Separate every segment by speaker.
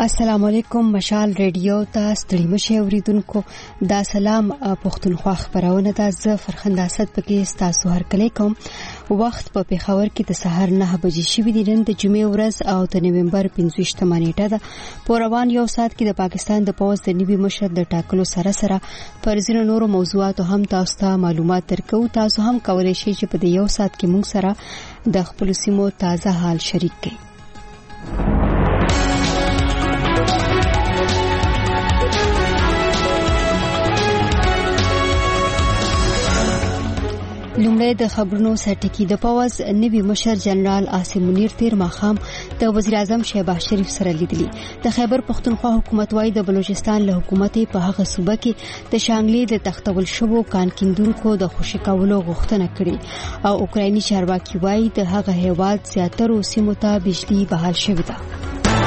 Speaker 1: السلام علیکم مشال ریډیو ته ستړي مشه اوریدونکو دا سلام پښتونخوا خبرونه ده زه فرخنده اسد پکې تاسو هر کله کوم وخت په پیښور کې د سحر 9 بجې شوې دي نن د جمعې ورځ او د نومبر 15 نیټه ده په روان یو ساعت کې د پاکستان د پوز د نوي مشر د ټاکلو سره سره پر ځینو نورو موضوعاتو هم تاسو ته معلومات درکو تاسو هم کولای شئ چې په دې یو ساعت کې موږ سره د خپل سیمو تازه حال شریک کړئ لومړی د خبرونو سرټکی د پوز نوی مشر جنرال عاصم منیر تیر ماخام د وزیر اعظم شهباز شریف سره لیدلی د خیبر پختونخوا حکومت وايي د بلوچستان له حکومت په هغه صوبه کې د شانګلې د تختول شوو کان کیندونکو د خوشی کولو غوښتنه کړې او اوکرایني چارواکي وايي د هغه هیواد زیاتره سیمو ته بجلی بحال شوې ده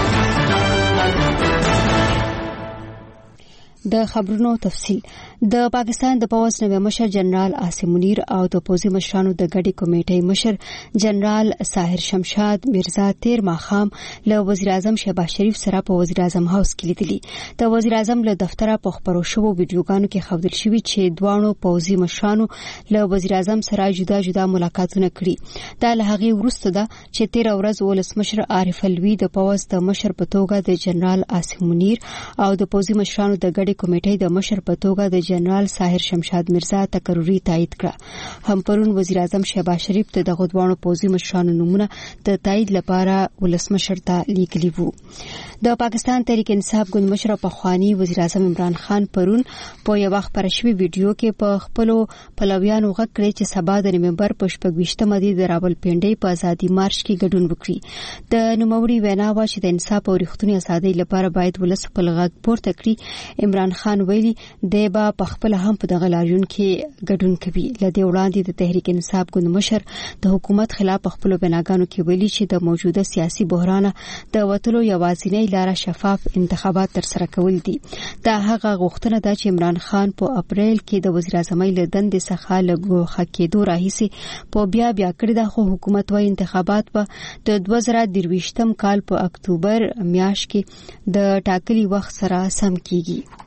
Speaker 1: د خبرونو تفصیل د پاکستان د پوز نوی مشر جنرال عاصم منیر او د پوزي مشرانو د غړي کمیټې مشر جنرال ساحر شمشاد مرزا تیر ماخام له وزیر اعظم شهباز شریف سره په وزیر اعظم هاوس کې لیدلی د وزیر اعظم له دفتره په خبرو شوو ویډیوګانو کې ښودل شوی چې دوانو پوزي مشرانو له وزیر اعظم سره جدا جدا ملاقاتونه کړي دا له هغه وروسته ده چې تیر ورځ ولس مشر عارف الوی د پوز د مشر په توګه د جنرال عاصم منیر او د پوزي مشرانو د غړي کمیټې د مشر په توګه د جنرال ساحر شمشاد مرزا تقرری تایید کړه هم پرون وزیر اعظم شهباز شریف ته د غدوانو پوزي مشرانو نمونه د تایید لپاره ولسمشر ته لیکلي وو د پاکستان تحریک انصاف ګوند مشر په خواني وزیر اعظم عمران خان پرون په یو وخت پر شوی ویډیو کې په خپل پلویانو غږ کړی چې سبا د نومبر په 28مه د راول پینډي په ازادي مارش کې ګډون وکړي د نوموړي وینا وا چې د انصاف او ریښتونی ازادۍ لپاره باید ولس په غږ پورته کړي عمران خان ویلي د با په خپل هم په دغه لاریون کې ګډون کوي لدې وړاندې د تحریک انصاف ګوند مشر د حکومت خلاف خپل بناګانو کې ویلي چې د موجوده سیاسي بحران د وټلو یوازینی لاره شفاف انتخابات تر سره کول دي دا هغه غوښتنه ده چې عمران خان په اپریل کې د وزیر اعظم له دندې څخه لګو خکېدو راهیسي په بیا کړی د حکومت وايي انتخابات په د 2023 کال په اکتوبر میاشت کې د ټاکلي وخت سره سم کیږي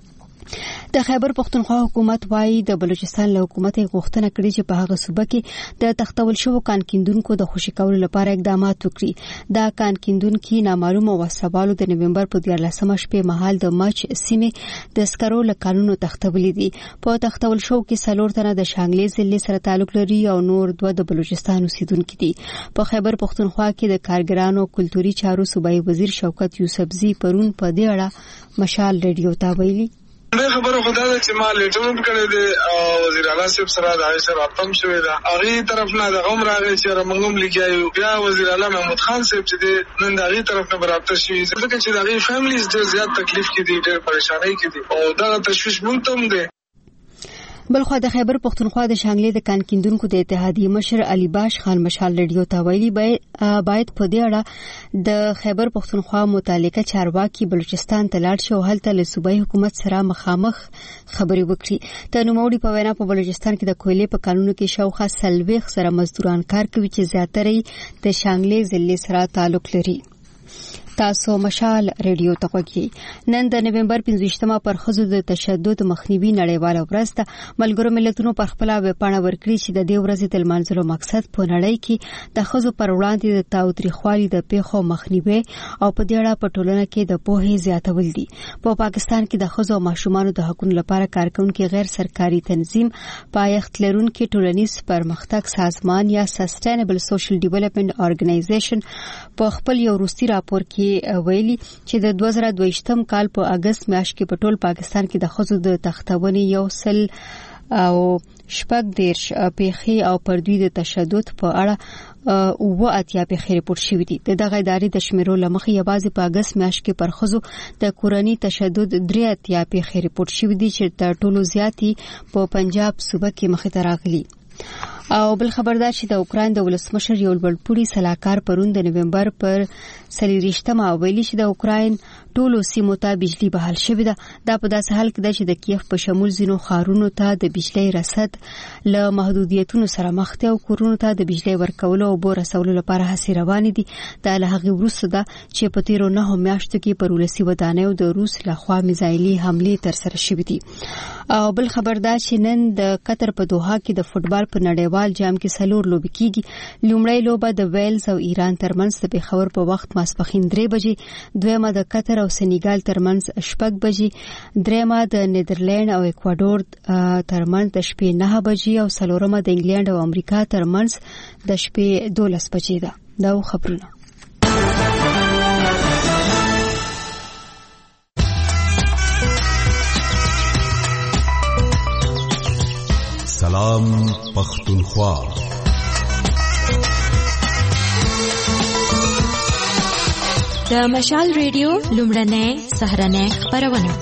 Speaker 1: د خیبر پختونخوا حکومت وايي د بلوچستان له حکومت غوښتنه کړې چې په هغه صوبه کې د تختول شوو کان کیندونکو د خوشی کولو لپاره اقدامات وکړي دا کان کیندونکو نامعلومه وسوالو د نومبر په 14مه شپه مهال د مچ سیمه د سکرو له قانونو تختولې دي په تختول شوو کې څلور تنه د شانګلې ضلع سره تعلق لري او نور دوه د بلوچستان اوسیدونکو دي په خیبر پختونخوا کې د کارګرانو کلتوري چارو صوبایي وزیر شوکت یوسفزي پرون په دې اړه مشال ریډیو ته ویلي
Speaker 2: د خبرو خدای د چې ما لیټرون کړی دی وزیر اعلی صاحب سره د عائشہ راتم شوی دا هغه طرف نه د غم راغی چې رمنګم لګیایو بیا وزیر اعلی محمود خان صاحب چې نن د هغه طرف نه برابر شوی ځکه چې د هغه فیملیز ډېر زیات تکلیف کې دي ډېر پریشانای کې دي او دا تشویش مونږ ته هم دی
Speaker 1: بلخو د خیبر پختونخوا د شانګلې د کان کیندونکو د اتحادیې مشر علي باش خان مشال ریډیو ته ویلي باید په دې اړه د خیبر پختونخوا متعلقه چارواکي بلوچستان ته لاړ شي او هلته له صوبایي حکومت سره مخامخ خبرې وکړي د نوموړي په وینا په بلوچستان کې د کویلې په قانونو کې شاوخوا 40 سره مزدوران کار کوي چې زیاتره د شانګلې ضلع سره تعلق لري تاسو مشال ریډیو ته وګورئ نن د نومبر 15مه پر خزو د تشدد مخنیوي نړیواله ورځ ده ملګرو ملتونو په خپل ویبپاڼه ورکړي چې د دې ورځې د لمانځلو مقصد په نړۍ کې د خزو پر وړاندې د تاوتریخوالي د پیښو مخنیوي او په دې اړه په ټولنه کې د پوهې زیاتول دي په پاکستان کې د خزو او ماشومانو د حقوقو لپاره کارکونکو غیر سرکاري تنظیم پایښت لرونکي ټولنیز پرمختګ سازمان یا سسټینبل سوشل ډیولپمنٹ ارګنایزیشن په خپل یو وروستي راپور کې ویلي چې د 2022 کال په اگست میاشت کې په ټول پاکستان کې د خزو د تختونې یو سل او شپږ دیرش پیښې او پردوی د تشدد په اړه او اتیا پیښې رپورټ شوې دي دغه ادارې د شمیرو لمخې یوازې په اگست میاشت کې پر خزو د کورنۍ تشدد 3 اتیا پیښې رپورټ شوې دي چې تر ټولو زیاتی په پنجاب صوبه کې مخې ته راغلي او بل خبردار چې د اوکراین د ولسمشر یو لوړپوړي سلاکار پرون د نومبر پر 23مه ویلي چې د اوکراین ټولو سیمو ته بجلی بحال شوې ده. دا په داسې حال کې ده چې د کیف په شمول ځینو ښارونو ته د بجلی رسد له محدودیتونو سره مخ دي او کورونو ته د بجلی ورکولو او اوبو رسولو لپاره هڅې روانې دي. دا له هغې وروسته ده چې په تیرو 9 میاشتو کې پر ولسي ودانیو د روس لخوا میزایلي حملې ترسره شوې دي. او بل خبر ده چې نن د قطر په دوحه کې د فوتبال په نړیوال جام کې 4 لوبې کیږي. لومړی لوبه د ویلز او ایران ترمنځ د پېښور په وخت ماسپښین 3 بجې، دویمه د قطر او سنیګال ترمنځ 6 بجې، دریمه د نیدرلند او ایکوادور ترمنځ د شپې 9 بجې او څلورمه د انګلند او امریکا ترمنځ د شپې 12 بجې ده. دا خبرونه.
Speaker 3: سلام پختونخوا.
Speaker 4: د مشال ریډیو لومړنۍ سهارنۍ خبرونه.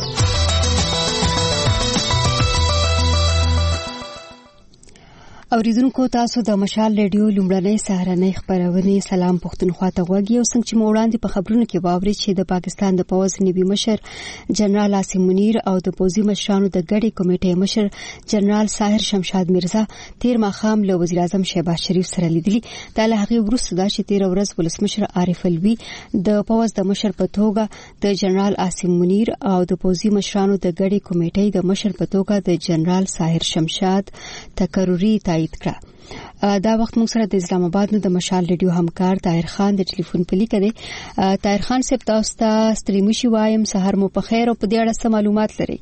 Speaker 1: اوریدونکو تاسو د مشال ریډیو لومړنۍ سهارنۍ خبرونه سلام پختونخوا ته غوږی او څنګه چې وړاندې په خبرونو کې واوري چې د پاکستان د پوز نوي مشر جنرال عاصم منیر او د پوزي مشرانو د ګډي کمیټې مشر جنرال ساحر شمشاد میرزا تیر ماخام له وزیر اعظم شهباز شریف سره لیدلي. دا له هغه وروسته دا چې تیر ورځ ولسمشر عارف الوی د پوز د مشر په توګه د جنرال عاصم منیر او د پوزي مشرانو د ګډي کمیټې د مشر په توګه د جنرال ساحر شمشاد تکروري دا وخت موږ سره د اسلام آباد نه د مشال ریډیو همکار طاهر خان د ټلیفون په لیکه دی. طاهر خان صاحب تاسو ته ستړي مشي وایم، سحر مو په خیر او په دې اړه څه معلومات لرئ؟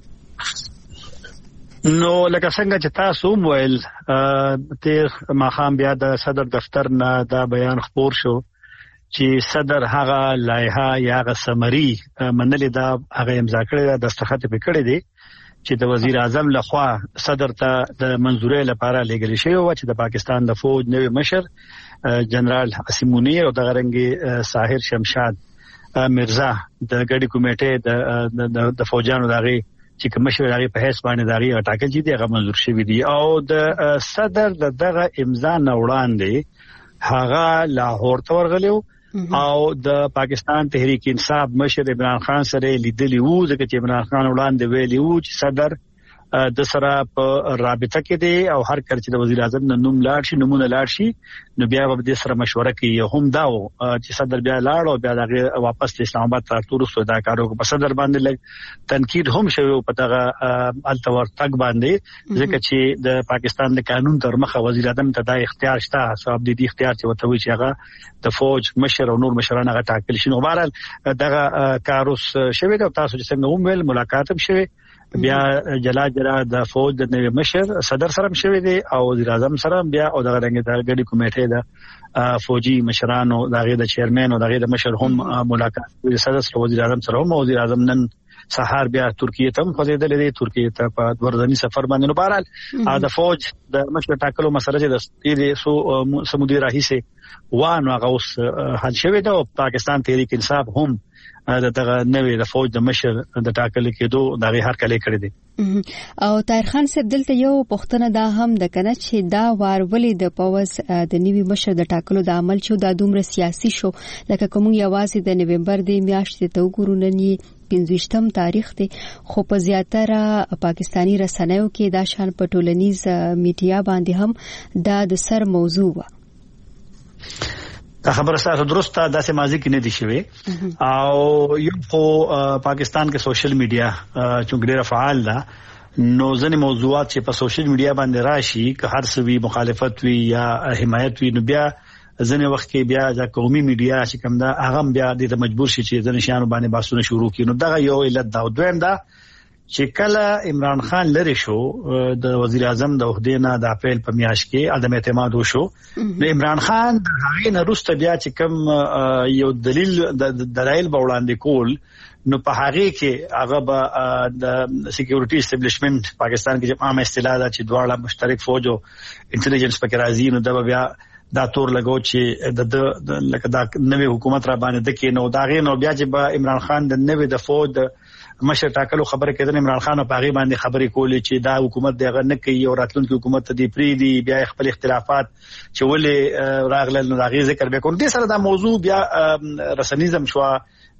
Speaker 5: نو لکه څنګه چې تاسو وویل تیر ماخام بیا د صدر دفتر نه دا بیان خبر شو چې صدر هغه لایحه یا هغه سمری منلې دا هغه امضا کړی دا دستخط په کړی دی چې د وزیر اعظم لخوا صدر ته د منزورۍ لپاره لېږل شوی و چې د پاکستان د فوج نوی مشر جنرال عاصم منیر او د غرنګي ساحر شمشاد میرزا د ګډي کمیټې د فوجانو دغه چې کوم مشر دغه په هیڅ باندې دغه ټاکل دي هغه منزور شوی دی او د صدر دغه امضا نه وړاندې هغه لاهور ته ورغلیو او د پاکستان تحریک انصاف مشر عمران خان سره لیدلی وو ځکه چې عمران خان وړاندې ویلی وو چې صدر د سره په رابطه کې دی او هر کله چې د وزیر اعظم نوم لاړ شي نمونه لاړ شي نو بیا به د سره مشوره کوي. هم دا و چې صدر بیا لاړ او بیا دغه واپس اسلام آباد ته تور سو دا کارو په صدر باندې لګ تنقید هم شوی په دغه التور تک باندې ځکه چې د پاکستان د قانون تر مخه وزیر اعظم ته دا اختیار شته صاحب دي اختیار چې وته وی چې هغه د فوج مشر او نور مشران هغه ټاکل شي. نو بهرحال دغه کاروس شوی دا تاسو چې څنګه ومل ملاقات هم شوی بیا جلا د فوج د نوی مشر صدر سره شوی دی او وزیر اعظم سره بیا او دغه رنګ د ګډي کمیټې د فوجي مشرانو دغه د چیرمن او دغه د مشر هم ملاقات صدر سره وزیر اعظم سره هم وزیر اعظم نن سهار بیا ترکیه ته خوځیدل دي ترکیه ته په ورځنی سفر باندې. نو بهرحال د فوج د مشر ټاکلو مسله چې د تیرې سو سمودي راهیسه وانه هغه اوس حل شوی دی او پاکستان تحریک انصاف هم دغه نوې د فوج د مشر د ټاکل کېدو دغه هر کله کړی دی.
Speaker 1: او طاهر خان صاحب دلته یو پښتنه دا هم د کنه چې دا وار ولې د پوز د نوي مشر د ټاکلو د عمل شو دا دومره سیاسي شو لکه کوم یوازې د نومبر د میاشتې ته وګورو نن 15م تاریخ دی خو په زیاتره پاکستانی رسنیو کې دا شان په ټولنیز میډیا باندې هم دا د سر موضوع و.
Speaker 5: دا خبره ستاسو درسته داسې ماضي کې نه دي شوی او یو خو پاکستان کې سوشل میډیا چې ډیره فعال ده نو ځینې موضوعات چې په سوشل میډیا باندې راشي که هر څه وی مخالفت وی یا حمایت وی نو بیا ځینې وخت کې بیا د قومي میډیا چې کوم دا هغه بیا د مجبور شي چې ځینې شیانو باندې بحثونه شروع کړي. نو دا یو علت دا دویم دا چې کله عمران خان لری شو د وزیر اعظم د عہدې نه د اپریل په میاشت کې عدم اعتماد وشو نو عمران خان هغه نه روسته بیا چې کوم یو دلیل د دلایل به وړاندې کول نو په هغه کې هغه به د سکیورټي اسټابلیشمنت پاکستان کې چې عام اصطلاح ده چې دواړه مشترک فوج او انټيليجنس پکې راځي نو دا بیا دا تور لګو چې د لکه دا نوې حکومت را باندې د کې نو دا غي نو بیا چې به عمران خان د نوې د فوج مشر ټاکلو خبره کېدل عمران خان په هغه باندې خبرې کولې چې دا حکومت دغه نه کوي او راتلونکي حکومت ته دی پری دی بیا خپل اختلافات چې ولې راغلل نو هغه ذکر وکړ. دې سره دا موضوع بیا رسنیزم شو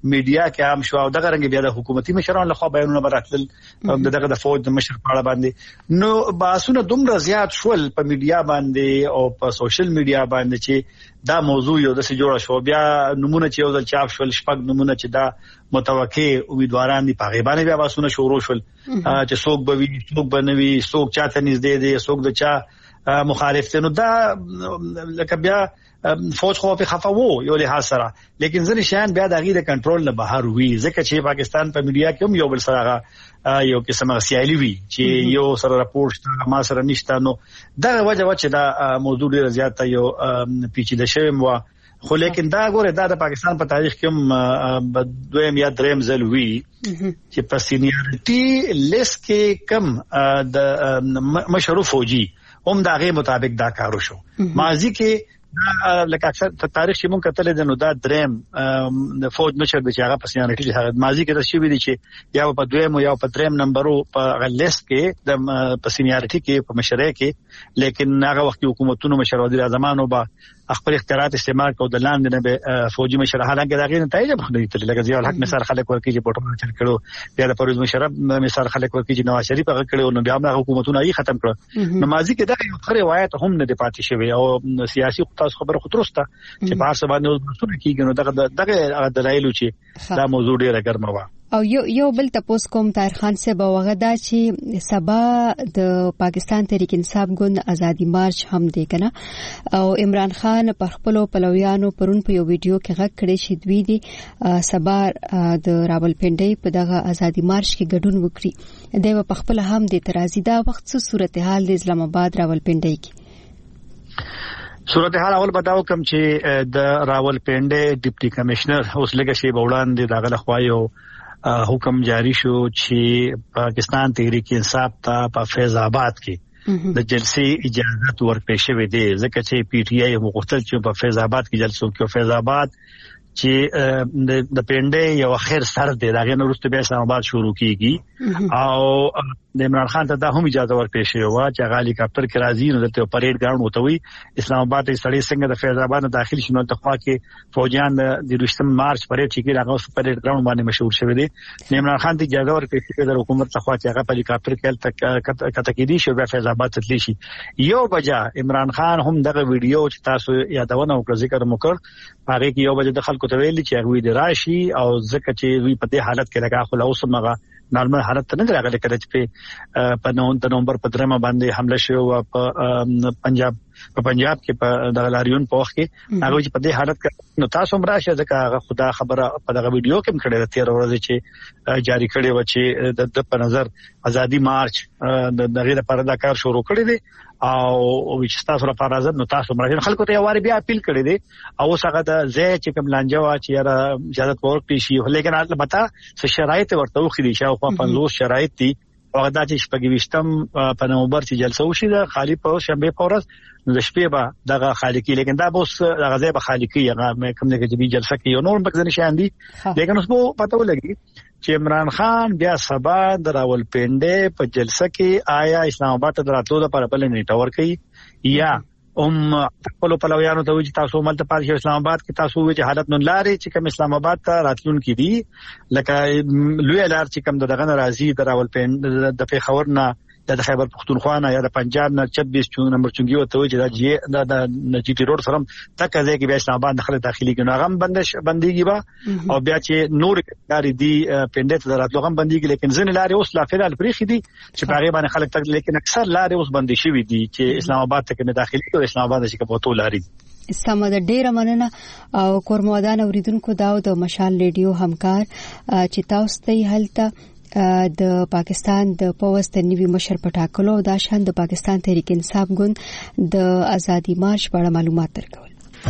Speaker 5: میډیا کې عام شو او دغه رنګ بیا د حکومتي مشرانو لخوا بیانونه براتل دغه د فوج د مشر په اړه باندې نو باسونه دومره زیات شول په میډیا باندې او په سوشل میډیا باندې چې دا موضوع یو د څه جوړ شو بیا نمونه چې یو ځل چاپ شول شپږ نمونه چې دا متوقع امیدواران دي په غیبانه بیا باسونه شروع شول چې څوک به وي څوک به نه وي څوک چاته نږدې دي څوک د چا مخالف دي نو دا لکه بیا فوج خو په خفه وو یو له سره لیکن ځنې شان بیا د غیر کنټرول نه بهر وي ځکه چې پاکستان په میډیا کې هم یو بل سره یو قسمه سیالي وي چې یو سره راپورټ ما سره نشته نو دا وجه چې دا موضوع ډیر زیات یو پیچیده شوی مو خو لیکن دا ګوره دا د پاکستان په تاریخ کې هم دویم یا دریم ځل وی چې په سینیارټي لیست کې کم د مشرو فوجي هم دا غي مطابق دا کارو شو ماضی کې لکه اکثر تاریخ چې مونږ کتل دي نو دا دریم د فوج مشر د هغه په سینیارټي هغه ماضی کې د شی وی دي چې یا په دویم یا په دریم نمبرو په لیست کې د په سینیارټي کې په مشرۍ کې لیکن هغه وخت حکومتونو مشر وزیر اعظمانو به خپل اختیارات استعمال کو د لاندې نه به فوجي مشر حالانکه دا غیر نتایج مخنی تل لکه ضیاء الحق مثال خلک ورکی چې پټو چل کړو بیا د پرویز مشرف مثال خلک ورکی چې نواز شریف هغه کړو نو بیا موږ حکومتونه یې ختم کړو نو ماضی کې دا یو خره روایت هم نه دی پاتې شوی او سیاسي خطاس خبره خطرسته چې په هر څه باندې مسؤل کیږي نو دغه دلایل چې دا موضوع ډیره ګرمه و
Speaker 1: او یو بل تاسو کوم طاهر خان سے بوغه دا چې سبا د پاکستان تحریک انصاف ګوند ازادي مارچ هم دی کنه او عمران خان پر خپل پلویانو پرون په یو ویډیو کې غږ کړی چې دوی دی سبا د راولپنډي په دغه ازادي مارچ کې ګډون وکړي دوی په خپل هم د اعتراضي دا وخت څه صورتحال د اسلام آباد راولپنډي کې
Speaker 5: صورتحال اول بداو کوم چې د راولپنډي ډیپټي کمشنر اوس لګه شی بوړان دی دغه لخوایو حکم جاری شو چې پاکستان تحریک انصاف ته په فیض آباد کې د جلسې اجازه ورکړې شوې ده ځکه چې پی ټی آی مغتل چې په فیض آباد کې جلسه وکړي فیض آباد چې د پنده یو اخر سر دی دا غنه وروسته به اسلام آباد شروع کیږي او د عمران خان ته د هم اجازه ورکړې شوې و چې هغه هلیکاپټر کې راځي نو د پریډ ګراوند وته وي اسلام آباد ته سړی څنګه د فیض آباد نه داخل شنو ته خوا کې فوجان د رښتم مارچ پریډ چې هغه پریډ ګراوند باندې مشهور شوی دی عمران خان ته اجازه ورکړې چې د حکومت ته خوا چې هغه هلیکاپټر کې کته کې دي شو به فیض آباد ته تللی شي یو بجا عمران خان هم دغه ویډیو چې تاسو یادونه وکړه ذکر مکر هغه کې یو بجا د خلکو ته ویل چې هغه د راشي او ځکه چې وی په دې حالت کې لګا خو اوس مغه نارمل حالت ته نه راغلی کله چې په نومبر په درمه باندې حمله شو په پنجاب کې په د لاریون په وخت کې هغه چې په دې حالت کې نو تاسو هم راشه ځکه هغه خدا خبره په دغه ویډیو کې کړه 13 ورځې چې جاری کړي و چې د په نظر ازادي مارچ د دغه لپاره دا کار شروع کړی دی او چې تاسو را پارازه نو تاسو مرګ خلکو ته یواري بیا اپیل کړی دی او څنګه د زه چې کوم لانجه وا چې را اجازه ورکړي شي لیکن البته څه شرایط ورته وخري شي او په 50 شرایط دي او دا چې شپږويشتم په نومبر چې جلسه وشي دا خالی په شنبه پورز د شپې به دغه خالقي لیکن دا بوس دغه ځای به خالقي هغه کوم نه کې جلسه کې یو نور بګزنه شان دي لیکن اوس په پته ولګي چې عمران خان بیا سبا د راولپنډي په جلسه کې آیا اسلام آباد ته دراتلو لپاره بل نیټ ورکړي یا خپل پلویانو ته چې تاسو ملته پاتې اسلام آباد کې تاسو چې حالت نن لاري چې کوم اسلام آباد ته راتلون کې دي لکه لوی لار چې کوم دغه راځي د راولپنډي د پیښور نه د خیبر پختونخوا نه یا د پنجاب نه 26 نمبر چونګي وته چې د نجیټي روډ سره تک ځای کې به اسلام آباد داخله داخلي کې نو هغه بنديږي با او بیا چې نور لاري دي پنده ته راتلو هم بنديږي لیکن ځین لاري اوس لا فعال پرېخي دي چې باغې باندې خلک تک لیکن اکثر لاري اوس بندي شوي دي چې اسلام آباد ته نه داخلي او اسلام آباد چې په تو لاري
Speaker 1: سمه د ډیره مننه او کورمودان اوریدونکو دا د مشال ریډیو همکار چې تاسو ته هلته د پاکستان د پوسټ نیوی مشر پټاکلو دا شان د پاکستان تحریک انصاف ګوند د ازادي مارچ په اړه معلومات درکول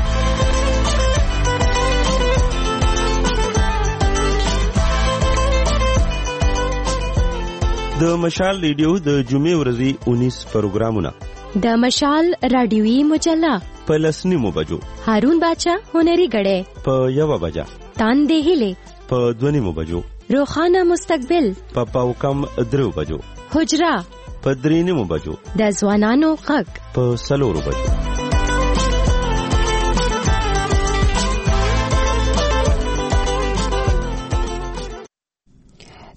Speaker 6: د مشال ریډیو د جمعې ورځې 19 پروګرامونه
Speaker 4: د مشال رادیوي مجله
Speaker 6: په لسنیمو بجو
Speaker 4: هارون باچا هنري غړې
Speaker 6: په یو بجا
Speaker 4: تان دهله
Speaker 6: په 2 بجو
Speaker 4: روخانه مستقبل
Speaker 6: په پاوکم 3 بجو
Speaker 4: حجرا
Speaker 6: په 3 بجو
Speaker 4: د ځوانانو حق
Speaker 6: په 4 بجو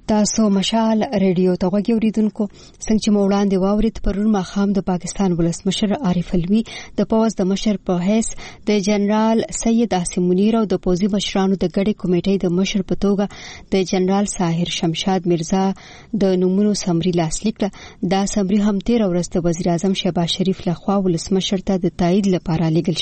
Speaker 1: تاسو مشال ریډیو ته غوږی اوریدونکو څنګه چې وړاندې واورید پرون ماخام د پاکستان ولسمشر عارف علوي د پوز د مشر په حیث د جنرال سید عاصم منیر او د پوزي مشرانو د غړي کمیټې د مشر په توګه د جنرال ساحر شمشاد مرزا د نومونو سمري لاسلیک دا سمري هم 13 ورځ د وزیر اعظم شهباز شریف لخوا ولسمشر ته د تایید لپاره لیږل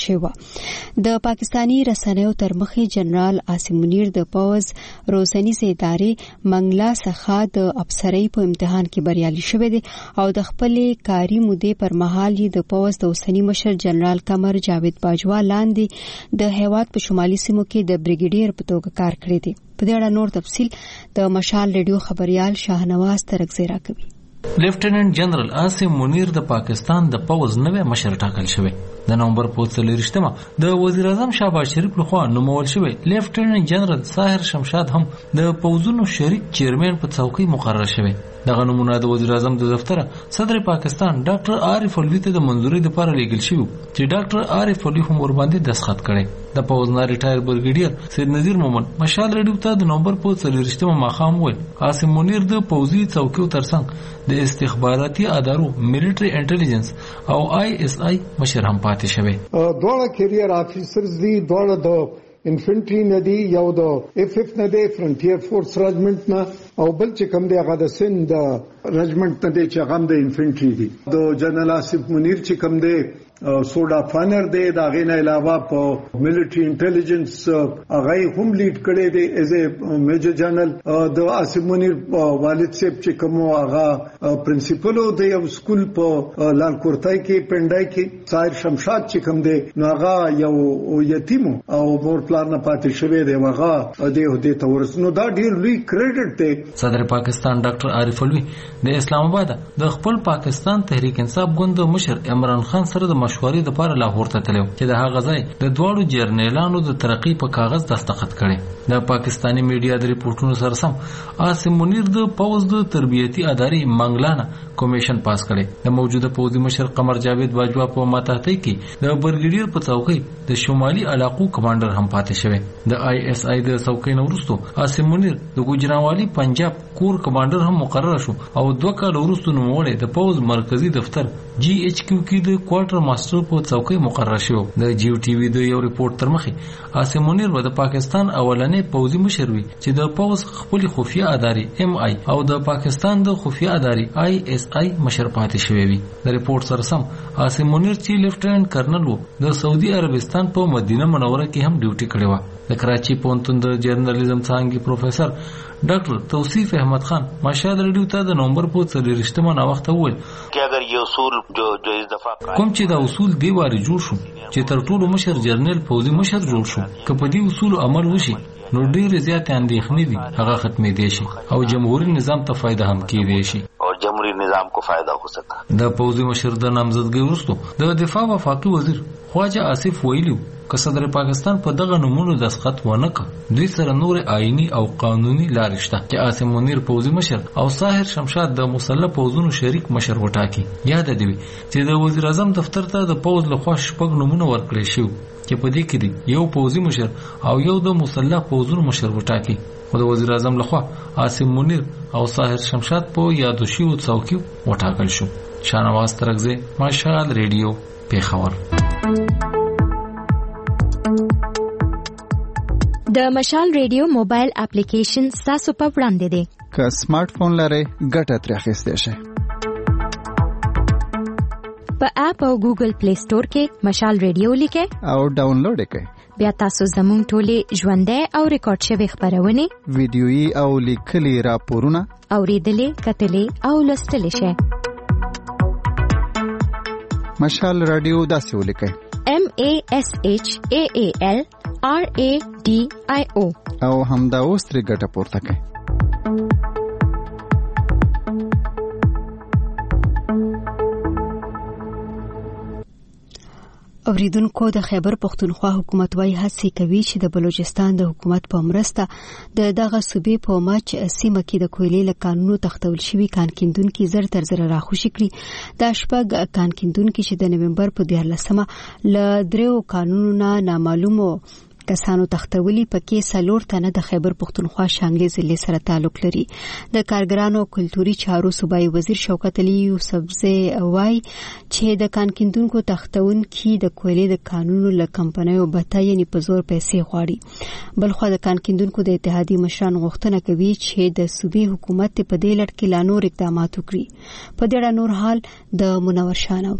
Speaker 1: شوی د پاکستانی رسنیو تر مخې جنرال عاصم منیر د پوز روزنیز ادارې منګلا څخه د افسرۍ په امتحان کې بریالي شوی دی او د خپلې کاري مودې پر مهال یې د پوز د اوسنی مشر جنرال قمر جاوید باجوا لاندې د هیواد په شمالي سیمو کې د بریګیډیر په توګه کار کړی دی. په دې اړه نور تفصیل د مشال ریډیو خبريال شاهنواز ترکزی راکوي.
Speaker 7: لیفټیننټ جنرال عاصم منیر د پاکستان د پوز نوې مشر ټاکل شوی. د نومبر په 23مه د وزیر اعظم شهباز شریف لخوا نومول شوی لیفټیننټ جنرال ساحر شمشاد هم د پوزونو شریک چیرمن په څوکۍ مقرر شوی. دغه نمونه د وزیر اعظم د دفتر صدر پاکستان ډاکټر عارف علوي ته د منځوري لپاره لیږل شوی چې ډاکټر عارف علوي هم ور باندې دستخط کړي. د پوز نه ریټایر برګیډیر سید نذیر مومن مشال ریډیو ته د نومبر په 23مه ماخام وویل عاصم منیر د پوزي څوکیو ترڅنګ د استخباراتي ادارو ملټری انټيليجنس او ISI مشر هم پاتې شوی.
Speaker 8: دوه کیریئر افیسرز دي دوه د انفنټری ندی یو د FF نه دی فرنټیر فورس رجمنټ نه او بل چې کوم دی هغه د سند رجمنټ نه دی چې هغه د انفنټری دی. د جنرال عاصم منیر چې کوم دی سوډا فانر دی دا غینه علاوه په ملټری انټيليجنس هغه هم لیډ کړی دی ایز ا میجر جنرال. د عاصم منیر والد صاحب چې کوم هغه پرنسپل دی یو سکول په لال کورتای کې پندای کې ساحر شمشاد چې کوم دی نو هغه یو یتیم او مور پلان نه پاتې شوی دی هغه د دې تورس نو دا ډیر لوی کریډټ دی.
Speaker 7: صدر پاکستان ډاکټر عارف علوي د اسلام آباد د خپل پاکستان تحریک انصاف ګوند مشر عمران خان سره د مشورې لپاره لاهور ته تلو چې د هغه ځای د دوړو جرنیلانو د ترقی په کاغذ دستخط کړي. د پاکستانی میډیا د ریپورتونو سره سم عاصم منیر د پوز د تربیتی ادارې منګلانا کمیشن پاس کړي. د موجوده پوزي مشر قمر جاوید باجوا په ماتحتۍ کې د برګیډیر په څوکۍ د شمالي علاقو کمانډر هم پاتې شوی. د ISI د څوکۍ نورستو عاصم منیر د ګوجرانوالي پنجاب کور کمانډر هم مقرر شو او 2 کال وروسته نوموړی د پوز مرکزی دفتر GHQ کې د کوارټر ماستر په څوکۍ مقرر شو. د جیو ټي وي د یو ریپورت تر مخې عاصم منیر د پاکستان اولنې پوزي مشر وي چې د پوز خپل خفیه ادارې MI او د پاکستان د خفیه ادارې ISI مشر پاتې شوی وي. د ریپورت سره سم عاصم منیر چې لیفټیننټ کرنل وو د سعودي عربستان په مدینه منوره کې هم ډیوټي کړې و. د کراچي پونتون د جرنالیزم څانګې پروفیسور ډاکټر توصیف احمد خان مشال ریډیو ته د نومبر په 23مه نا وخت وویل
Speaker 9: چې اگر یہ اصول جو اس دفعہ
Speaker 7: کوم چې دا اصول دی واري جوړ شو چې تر ټولو مشر جرنیل پوزي مشر جوړ شو که په دې اصول عمل وشي نو ډېر زیات اندېښنې دي هغه ختمې دي شي او جمهوریت نظام ته فائدہ هم کېږي شي
Speaker 9: اور جمهوریت نظام کو فائدہ हो सकता.
Speaker 7: د پوزي مشر د نامزدګۍ وروسته د دفاع وفاقي وزیر خواجه آصف ویلو که صدر پاکستان په دغه نمونه دستخط ونه کړ دوی سره نور آئینی او قانوني لارې شته چې عاصم منیر پوزي مشر او ساحر شمشاد د مسلح پوزونو شریک مشر وټاکي. یاد دی چې د وزیر اعظم دفتر ته د پوز لخوا شپږ نمونه ورکړل شو چې په دې کې دی یو پوزي مشر او یو د مسلح پوزونو مشر وټاکي. خو د وزیر اعظم لخوا عاصم منیر او ساحر شمشاد په یادو شویو څوکیو وټاکل شو. شاهنواز ترکزی مشال ریډیو پیښور.
Speaker 4: د مشال ریډیو موبایل اپلیکیشن تاسو په وړاندې دی.
Speaker 10: که سمارټ فون لرئ ګټه ترې اخیستی شئ.
Speaker 4: په اپ او ګوګل پلی سٹور کې مشال ریډیو لیکئ
Speaker 10: او ډاونلوډ یې کړئ.
Speaker 4: بیا تاسو زموږ ټولې ژوندۍ او ریکارډ شوي خبرونه
Speaker 10: ویډیويي او لیکلي راپورونه
Speaker 4: اوریدلې کتلې او لوستلې شئ.
Speaker 10: مشال رادیو داسې ولیکئ
Speaker 4: MASHAAL RADIO
Speaker 10: او همدا اوس ترې ګټه پورته کړئ.
Speaker 1: اوریدونکو د خیبر پختونخوا حکومت وايي هڅه کوي چې د بلوچستان د حکومت په مرسته د دغه صوبې په ماچ سیمه کې د کویلې له قانونو تختول شوی کانکیندونکو زر تر زر راخوشي کړي. دا شپږ کانکیندونکو چې د نومبر په 14مه له دریو قانونونو نامعلومو کسانو تختولي پکې 4 تنه د خیبر پختونخوا شانګلې ضلع سره تعلق لري. د کارګرانو کلتوري چارو صوبایي وزیر شوکت علي یوسفزی وایي چې د کان کیندونکو تختون کې د کویلې د قانونو له کمپنیو بته یعنی په زور پیسې غواړي. بلخو د کان کیندونکو د اتحادیې مشران غوښتنه کوي چې د صوبې حکومت په دې لړ کې لا نور اقدامات وکړي. په دې اړه نور حال د منور شانو.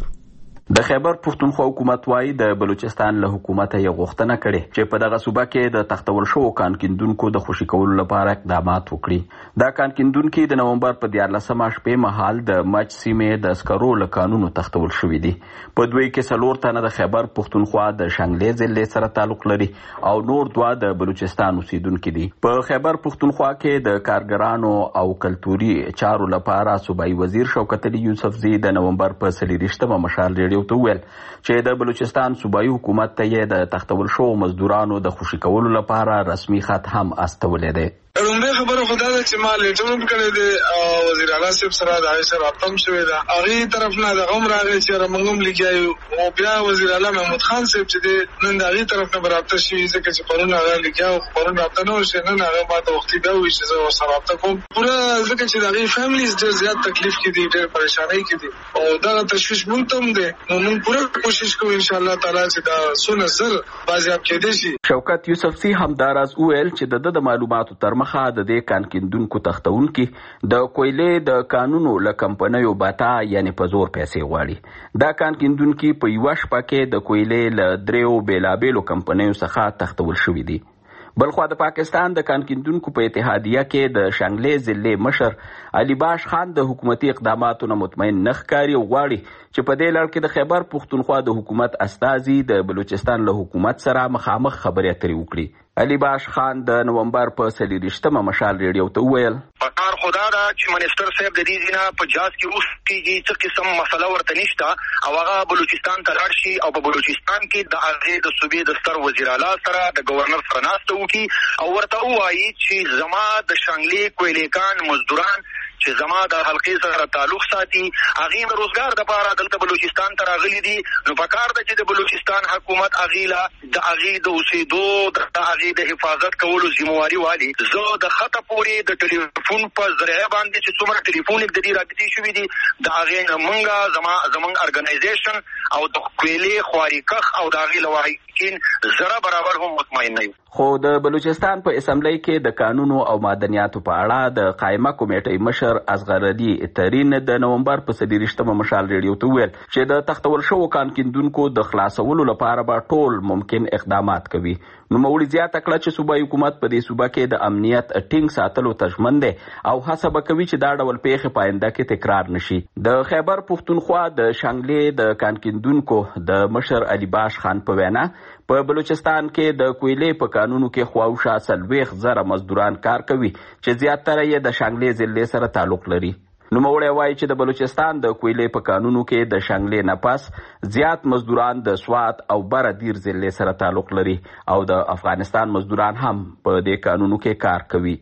Speaker 11: د خیبر پختونخوا حکومت وايي د بلوچستان له حکومت یې غوښتنه کړې چې په دغه صوبه کې د تختول شو کان کیندونکو د خوشي کولو لپاره اقدامات وکړي. دا کان کیندونکو د نومبر په 14مه شپې مهال د مچ سیمې د اسکرو له قانونو تختول شوې دي. په دوی کې 4 تنه د خیبر پختونخوا د شانګلې ضلع سره تعلق لري او نور 2 د بلوچستان اوسیدونکو دي. په خیبر پختونخوا کې د کارګرانو او کلتوري چارو لپاره صوبایي وزیر شوکت علي یوسفزی د نومبر په 23مه مشال ریډیو ته ویل چې د بلوچستان صوبایي حکومت ته یې د تختول شو مزدورانو د خوشي کولو لپاره رسمي خط هم استولې دی.
Speaker 2: لومړی خبره خدا ده چې ما لیټر کړی دی وزیر اعلی صاحب سره د عائشہ رابطه شوې ده. هغه طرف نه د غم راغی چې موږ لیکایو او بیا وزیر اعلی محمود خان صاحب چې نن د هغه طرف نه رابطه شي ځکه چې پرون هغه لیکایو پرون رابطه نه وشي نن هغه ماته وختي دا وایي چې زه سره رابطه کوم. پوره ځکه چې د هغه فیملیز ډېر زیات تکلیف کې دي ډېر پریشانای کې دي او دا تشویش مونږ ته هم دي. موږ پوره کوشش کوو ان شاء الله تعالی چې دا سونه سر بازیاب کېدي شي.
Speaker 11: شوکت یوسفزی همداراز ویل چې د معلوماتو تر مخه د دې کان کیندونکو تختونکو د کویلې د قانونو له کمپنیو باتا یعنی په زور پیسې غواړي. دا کان کیندونکو په یو شپه کې د کویلې له 3 بیلابېلو کمپنیو څخه تختول شوې دي. بلخو د پاکستان د کان کیندونکو په اتحادیه کې د شانګلې ضلع مشر علي باش خان د حکومتي اقداماتو نه مطمئن نه ښکاري او غواړي چې په دې لړ کې د خیبر پختونخوا د حکومت استازي د بلوچستان له حکومت سره مخامخ خبرې اترې وکړي. علي باش خان د نومبر په 23مه مشال ریډیو ته ویل
Speaker 12: پکار خدا دا چې منیسټر صاحب د دې ځینه په جاز کې اوس کېږي څه قسم مسله ورته نشته او هغه بلوچستان ته لاړ شي او په بلوچستان کې د هغې د صوبې د ستر وزیر اعلی سره د گورنر سره ناسته وکړي او ورته ووایي چې زما د شانګلې کویلیکان مزدوران چې زما د حلقې سره تعلق ساتي هغې د روزګار دپاره دلته بلوچستان ته راغلي دي نو پکار ده چې د بلوچستان حکومت هغې له د هغې د اوسېدو د هغې د حفاظت کولو ذمواري والي. زه د خطه پورې د ټلیفون په ذریعه باندې چې څومره ټلیفون د دې رابطې شوي دي د هغې نه موږ زموږ ارګنایزیشن او د کویلې خواري کخ او د هغې له واحقین زره برابر هم مطمئن نه یو.
Speaker 11: خو د بلوچستان په اسمبلی کې د قانونو او معدنیاتو په اړه د قائمه کمیټې مشر اصغر علي ترین د نومبر په 23مه مشال ریډیو ته ویل چې د تختول شو کان کیندونکو د خلاصولو لپاره به ټول ممکن اقدامات کوي. نو مولوی زیاته کړه چې صوبایي حکومت په دې صوبه کې د امنیت ټینګ ساتلو ته ژمن دی او هڅه به کوي چې دا ډول پیښې په آینده کې تکرار نشي. د خیبر پختونخوا د شانګلې د کان کیندونکو د مشر علي باش خان په وینا په بلوچستان کې د کویلې په قانونو کې خواوشا 40,000 مزدوران کار کوي چې زیاتره یې د شانګلې ضلع سره تعلق لري. نوموړی وایي چې د بلوچستان د کویلې په قانونو کې د شانګلې نه پس زیات مزدوران د سوات او بره دیر ضلع سره تعلق لري او د افغانستان مزدوران هم په دې قانونو کې کار کوي.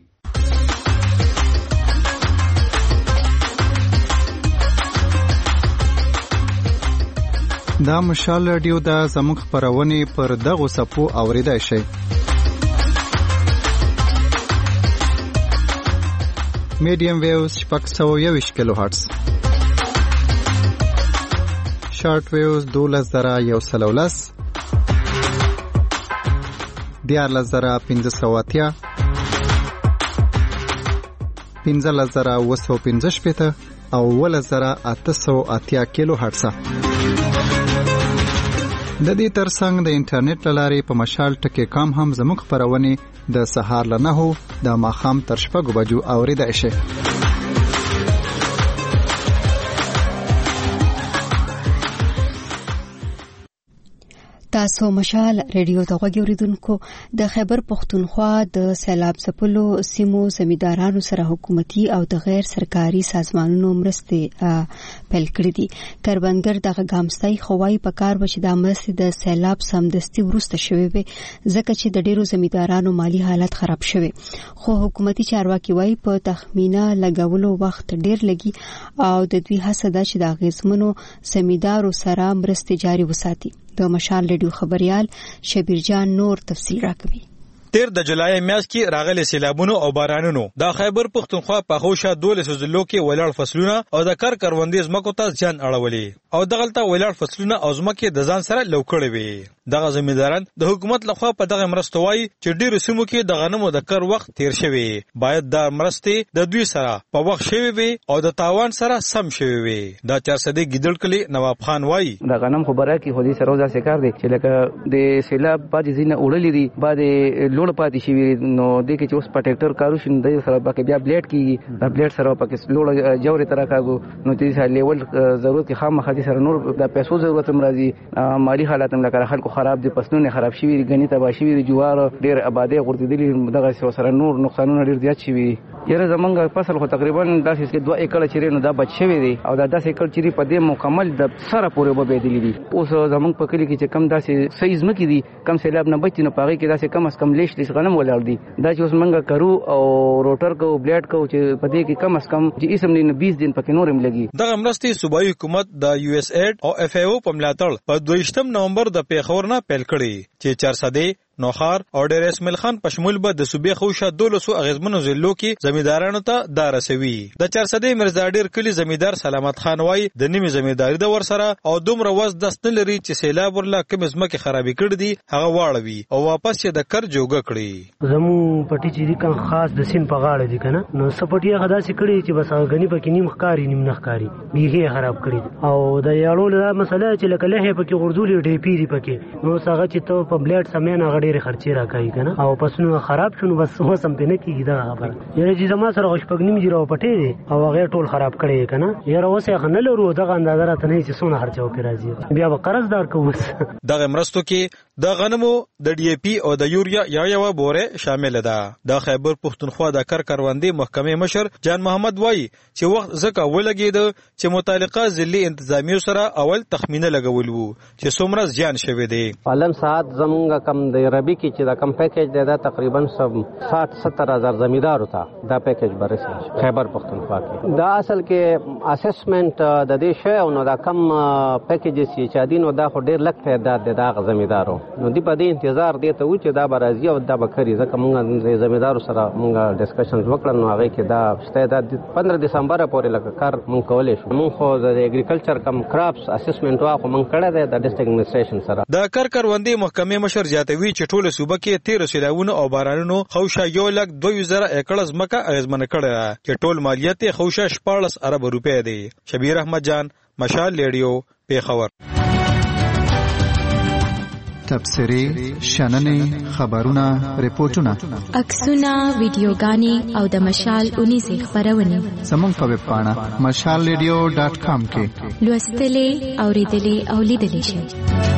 Speaker 10: دا مشال رادیو دا زموږ خپرونې پر دغو صفحو اوریدای شئ. میډیم ویوز 621 کیلو هرتز، شارټ ویوز 12110، 14580، 15915 او 11880 کیلو هرتز. د دې ترڅنګ د انټرنیټ لارې په مشال ټکی کام هم زموږ خپرونې د سهار له 9 د ماښام تر 6 بجو اوریدای شي.
Speaker 1: تاسو مشال ریډیو ته غوږی اوریدونکو. د خیبر پختونخوا د سیلاب ځپلو سیمو زمیندارانو سره حکومتي او د غیر سرکاري سازمانونو مرستې پیل کړې دي. کروندګر دغه ګامستای خوای په کار و چې د مرستې د سیلاب سمدستي ورسته شوی وي ځکه چې د ډیرو زمیندارانو مالی حالت خراب شوی. خو حکومتي چارواکي وایي په تخمینه لګولو وخت ډیر لګي او د دوی هڅه ده چې د غیزمنو زمیندارو سره مرستې جاري وساتي. د مشال ریډیو خبريال شبیر جان نور تفصیل راکوي.
Speaker 13: تیر د جولای میاشت کې راغلي سیلابونو او بارانونو د خیبر پختونخوا په خوشا 12 ضلعو کې ولاړ فصلونه او د کروندې ځمکو ته ځان اړولې او دغلته ولاړ فصلونه او ځمکې د ځان سره لوکړې وي. دغه ځمېداران د حکومت لخوا په دغه مرستو وايي چې ډېر سیمو کې د غنمو د کر وخت تیر شوی، باید د مرستې د دوی سره په وخت شوی وي او د تاوان سره سم شوی وي. دا 400 ګیدړ کلی نواب خان وايي
Speaker 14: د غنم خبره کې هدي سره وځه سکار دي چې لکه د سیلاب باندې زینه وړلې دي باندې لوړ پاتې شي نو د کې چې اوس په ټریکټر کارو شین د سره پکې بیا بلیډ کیږي د بلیډ سره پکې لوړ جوړې تر کاغو نو دې سره لیول ضرورت کې خامخا دي سره نور د پیسو ضرورت هم راځي، مالی حالات هم لکه خلکو خراب دي، پسونه خراب شوی دي، غنی تباہ شوی دي، جوار ډیر آبادی غورځېدلي دغه سره نور نقصانونه ډیر زیات شوي. یره زمونږ فصل خو تقریبا داسې کې 2 ایکړ چیرې نو دا بچ شوی دی او دا 10 ایکړ چیرې په دې مکمل د سره پورې به بدلی دي. اوس زمونږ په کلی کې چې کم داسې سایز مکې دي کم سیلاب نه بچي نو پاره کې داسې کم از کم لیش غنم ولاړ دي. دا چې اوس منګه کرو او روټر کو بلیډ کو چې په دې کې کم از کم چې اسم نه 20 دن پکې نورم لګي.
Speaker 13: دغه مرستې صوبایي حکومت د یو اس ایډ او اف ای او په ملاتړ په 22 نومبر د پیښور نه پیل کړي چې 400 نوخار او ډیر اسماعیل خان په شمول به د صوبې خوشا 1200 اغیزمنو ضلعو کې زمیدارانو ته دار رسوي. د 400 مرزا ډیر کلی زمیدار سلامت خان وای د نیمه زمیداری د ور سره او دومره وس دستن لري چې سیلاب ورلا کوم ځمکه خرابې کړې دي هغه واړوي او واپس یې د کر جوګه کړي.
Speaker 15: زمو پټی چې کان خاص د سین په غاړه دي کنه نو سپټیا خدا سي کړي چې بس غنی پکې نیم ښکاری نیم نخکاری بیخي خراب کړي او د یاړو له مسله چې لکه له پکې غردولې ډې پیری پکې نو څنګه چې ته په بلیډ سمې نه غډې خرچې راکای کنه او پسونه خراب شونه بس هو سم پنه کیږي دا خبر یره چې زما سره غشپګنیم جوړو پټې دي او هغه ټول خراب کړي کنه یره وسه خنل ورو دغه اندازه راته نه چې سونه خرچو کې راځي بیا به قرضدار کووس.
Speaker 13: دغه مرستو کې د غنمو د ډي اي پی او د یوریا یو بوره شامل ده. د خیبر پختونخوا د کروندې محکمې مشر جان محمد وای چې وخت زکه ولګید چې متعلقه ضلعي انتظامیو سره اول تخمینه لګول وو چې څومره زیان شوی دی.
Speaker 16: عالم ساعت زمونږ کم د ربی کې چې دا کم پیکیج دی دا تقریبا 60-70 هزار زمیدارو ته دا پیکیج برسي خیبر پختونخوا کې. دا اصل کې اسسمنت د دې شی او نو دا کم پیکیجز چې دینو دا خو ډیر لک تعداد دی دا زمیدارو نو دی په دې انتظار دی ته و چې دا برازي او دا بکري ځکه موږ د زمیدارو سره موږ ډسکشنز وکړل نو هغه کې دا شته د 15 دسمبر پورې لکه کار موږ کولای شو. موږ خو د اګریکلچر کم کراپس اسسمنت واخو موږ کړه د ډسټریکټ ایڈمنسټریشن سره.
Speaker 13: د کروندې محکمې مشر زیاتوي چې ټول صوبه کې 13 سیلاوونو او بارانونو خوشا 1,02,000 ایکړ ځمکه اغیزمن کړه چې ټول مالیات خوشا 14 ارب روپے دی. شبیر احمد جان مشال ریډیو پیښور.
Speaker 10: تبصری شننې خبرونه ریپورتونه
Speaker 4: عکسونه ویډیوګانې او د مشال 19 خبرونه
Speaker 10: زموږ په ویب پاڼه mashalradio.com کې
Speaker 4: لوستلې اوریدلې او لیدلې شئ.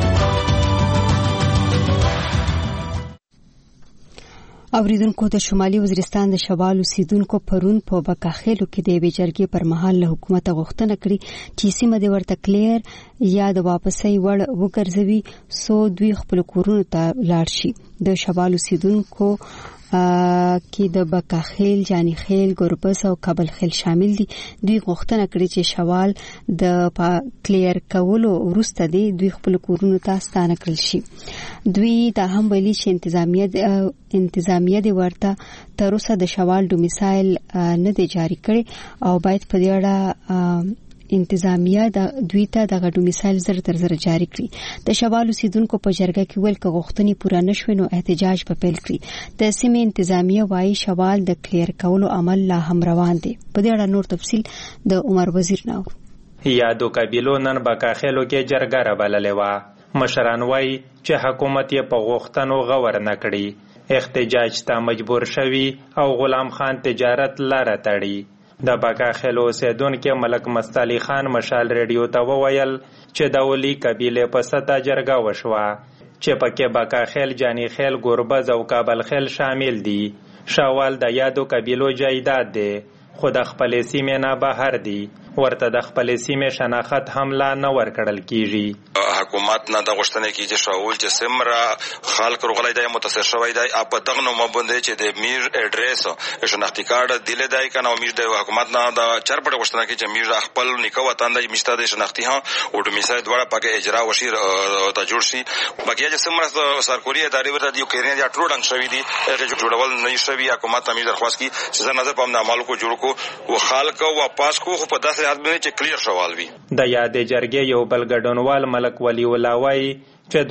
Speaker 1: اوریدونکو د شمالي وزیرستان د شوال اوسیدونکو پرون په بکاخېلو کې د بیجرګي پر مهال له حکومت غوښتنه کړې چې سیمه د ورته کلیر یا د واپسۍ وړ وګرځوي سو دوی خپل کورونو ته لاړ شي. د شوال اوسیدونکو کې د بکاخېل، جانی خېل، ګوربس او کابل خېل شامل دي. دوی غوښتنه کړې چې شوال د کلیر کولو وروسته دوی خپل کورونو ته ستانه کړل شي. دوی دا هم ویلي چې انتظامیه د ورته تر اوسه د شوال ډومیسایل نه دی جاری کړي او باید په دې اړه انتظامیه د دوی ته د غډو مثال زر جاری کړي. د شوال اوسیدونکو په جرګه کې ویل چې غوښتنې پوره نشوي نو احتجاج په پیل کړي. د سیمې انتظامیه وايي شوال د کلیر کولو عمل لا هم روان دی. په دې اړه نور تفصیل د عمر وزیر نو.
Speaker 17: یادو قبیلو نن بکاخېلو کې جرګه را بللې وه. مشران وايي چې حکومت یې په غوښتنو غور نه کړي، احتجاج ته مجبور شوي او غلام خان تجارت لاره تړي. د بکاخېلو اوسیدونکو ملک مستعلی خان مشال ریډیو ته وویل چې د اولی قبیلې په سطح جرګه وشوه چې پکې بکاخېل، جانی خېل، ګوربز او کابل خېل شامل دي. شوال د یادو قبیلو جایداد دی خو د خپلې سیمې نه بهر دي ورته د خپلې سیمې شناخت هم لا نه ورکړل کیږي.
Speaker 18: حکومت نه د غوښتنې کې چې شاول چې سمره خلک روغلای دی متاثر شوی دی په دغه نو مبوندې چې د میر اډریس شناختی کارت دی دی کنه او میر د حکومت نه د چرپړ غوښتنه کې چې میر خپل نیکو وطن دی مشته د شناختی ها او د میسای دوړه پکې اجرا وشي ته جوړ شي بقیا چې سمره سرکوري ادارې ورته دی کېرنه یا ټروډنګ شوی دی هغه جوړول نه شوی حکومت امیر درخواست کی چې نظر په عمل کو جوړ کو او خلک واپس کو په داسې حالت باندې چې کلیر شوال وي.
Speaker 17: د یادې جرګې یو بل ګډونوال ملک ولی الله وایي چې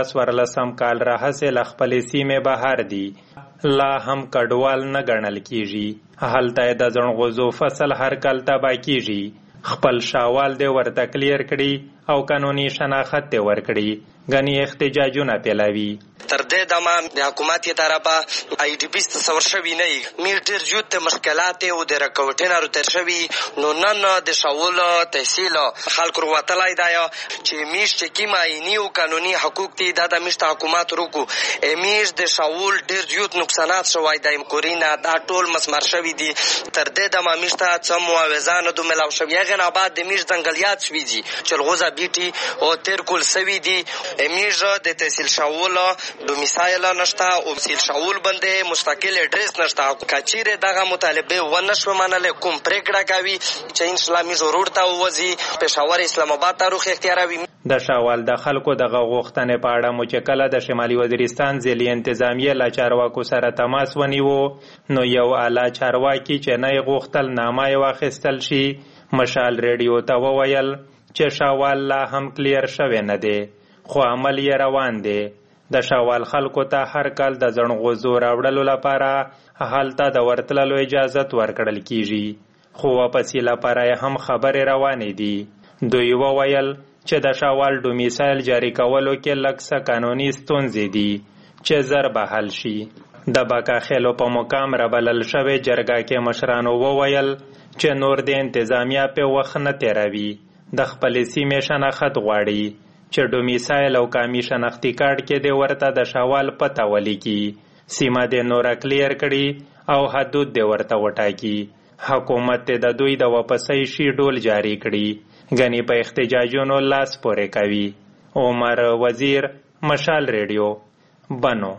Speaker 17: 2014 کال راهیسې له خپلې سیمې بهر دي لا هم کډوال نه ګڼل کیږي. هلته د زڼغوزو فصل هر کال تباه کیږي. خپل شاوال دې ورته کلیر کړي او قانوني شناخت دې ورکړي. غني احتجاجونه پیلاوي.
Speaker 19: تر دې دمه د حکومت یې طرفه آی ډی پی تصور شوی نه میر ډېر زیات ته مشکلات او د رکوټینه رو تر شوی نو نن د شاول تحصیل خلکو وروتلای دی چې میش چې کیما عینی او قانوني حقوق دي د میشت حکومت روکو میش د شاول ډېر زیات نقصانات شوی دی کورینا دا ټول مسمر شوی دي. تر دې دمه میشت څم معاوضه دو ملاو شوی هغه نه بعد د میش ځنګلیات شوی دي چلغوزه بیټي او تیر کول سوی دي. میش د تحصیل شاول دومیسایل نشته او تحصیل شاول باندې مستقل اډریس نشته. کچیره دغه مطالبه ونشو منل کوم پریکړه کوي چې اسلامي ضرور ته وځي پېښور اسلام آباد ته روخ اختیاروي.
Speaker 17: د شاول د خلکو دغه غوښتنې په اړه مو چې کله د شمالي وزیرستان ځلي انتظامیه له چارواکو سره تماس ونیو نو یو اعلی چارواکي چې نه غوښتل نامه یې واخیستل شي مشال ریډیو ته وویل چې شاول لا هم کلیر شوی نه دی خو عمل یې روان دی. د شاول خلکو ته هر کال د زڼغوزو راوړلو لپاره هلته د ورتللو اجازت ورکړل کیږي خو واپسې لپاره هم خبرې روانې دي. دوی وویل چې د شاول ډومیسایل جاری کولو کې لږ څه قانوني ستونزې دي چې زر به حل شي. د باکاخیلو په مقام رابلل شوې جرګه کې مشرانو وویل چې نور د انتظامیه په وخت نه تیروي د خپلې سیمې شناخت غواړي چې ډومیسایل او قامي شناختی کارت کې د ورته د شاول پته ولیکي سیمه د نور کلیر کړي او حدود د ورته وټاکي. حکومت د دوی د واپسۍ شي ډول جاری کړي غني په احتجاجونو لاس پورې کوي. عمر وزیر مشال ریډیو بنو.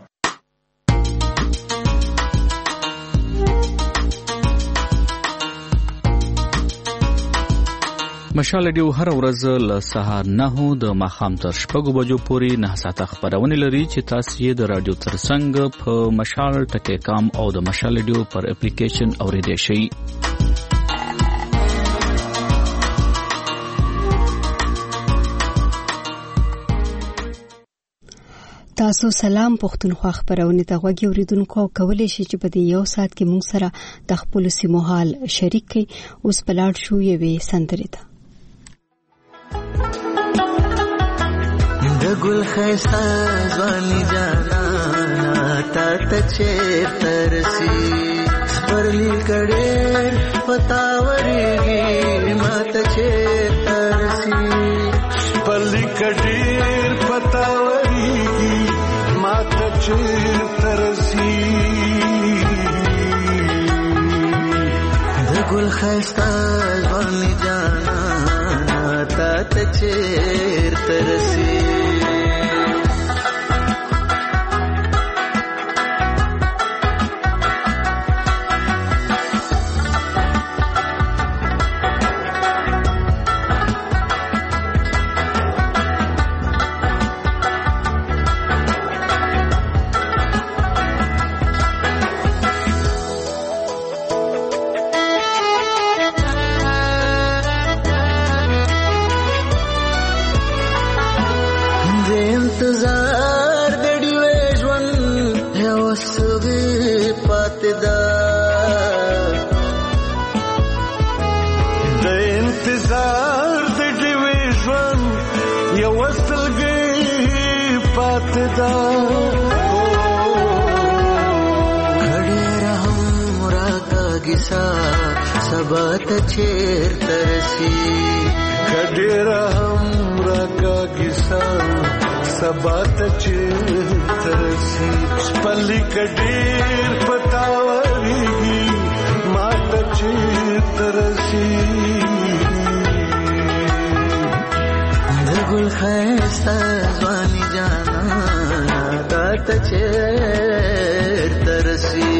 Speaker 20: مشال ریډیو هر ورځ له سهار 9 د ماښام تر 6 بجو پورې 9 ساعته خبرونه لري چې تاسو یې د رادیو ترڅنګ په مشال ټکی کام او د مشال ریډیو پر اپلیکیشن اوریدئ شئ.
Speaker 1: تاسو سلام پښتونخوا خبرونه ته غوږی اوریدونکو کولای شئ چې په دې یو ساعت کې موږ سره د خپل سیمو حال شریک کړئ. اوس بلاړ شو یوې سندرې ته.
Speaker 21: د ګل خیستا ځواني جانا تا ته چیرته رسي سپرلی کړې پتاورېږي ما ته چیرته رسي
Speaker 22: سپرلی کړې پتاورېږي ما ته چیرته رسي
Speaker 21: د ګل خیستا ځواني جانا تا ته چیرته رسي سبات چیرته رسي
Speaker 22: کډیر هم راکاږي سبات چیرته رسي سپلی کډیر پتاورېږي ما ته چیرته رسي
Speaker 21: ګل خسته ځواني جانا تا ته چیرته رسي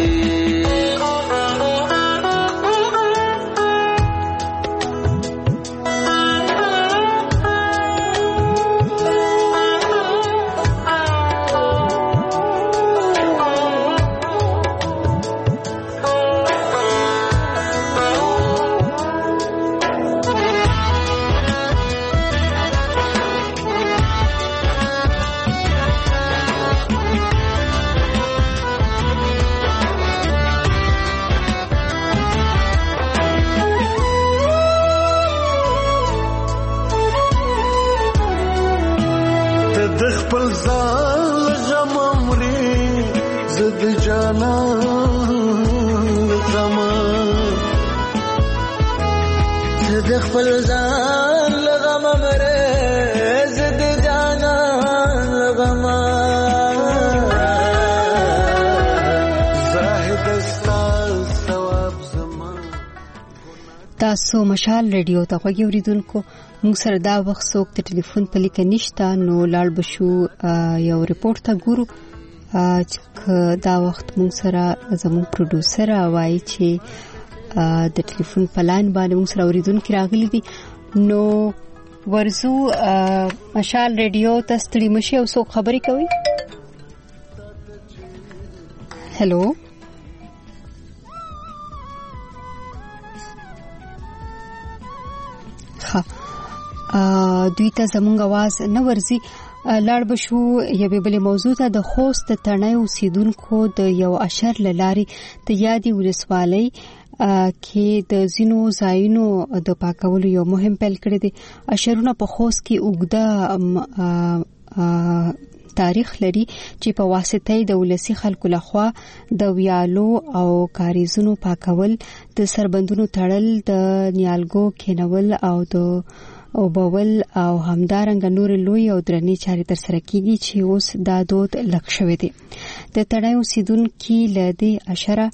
Speaker 1: تاسو مشال ریډیو ته غوږی اوریدونکو موږ سره دا وخت څوک د ټلیفون په لیک نشته نو لاړ بشو یو ریپورت ته ګورو چې دا وخت موږ سره زموږ پروډوسر وایي چې د ټلیفون په لاین باندې موږ سره اوریدونکو راغلي دي نو ورزو مشال ریډیو ته ستړي مشي او څوک خبري کوي هلو دوی ته زمونږ आवाज نه ورزي لاړ بشو یوه بل موضوع ته د خوست تڼۍ اوسیدونکو د یو اشر لاري ته یادي ولسوالۍ کې د زینو ځایونو د پاکولو یو مهم پیل کړی دی اشرونه په خوست کې اوږده تاریخ لري چې په واسطه د ولسی خلکو لخوا د ویالو او کاریزونو پاکول د سربندونو تړل د نیالګو کېنول او د او بول او همدارنګ نور لوی او درنې چارې تر سره کیږي چې اوس دا دود لک شوی دی د تړای اوسیدونکو لدی اشره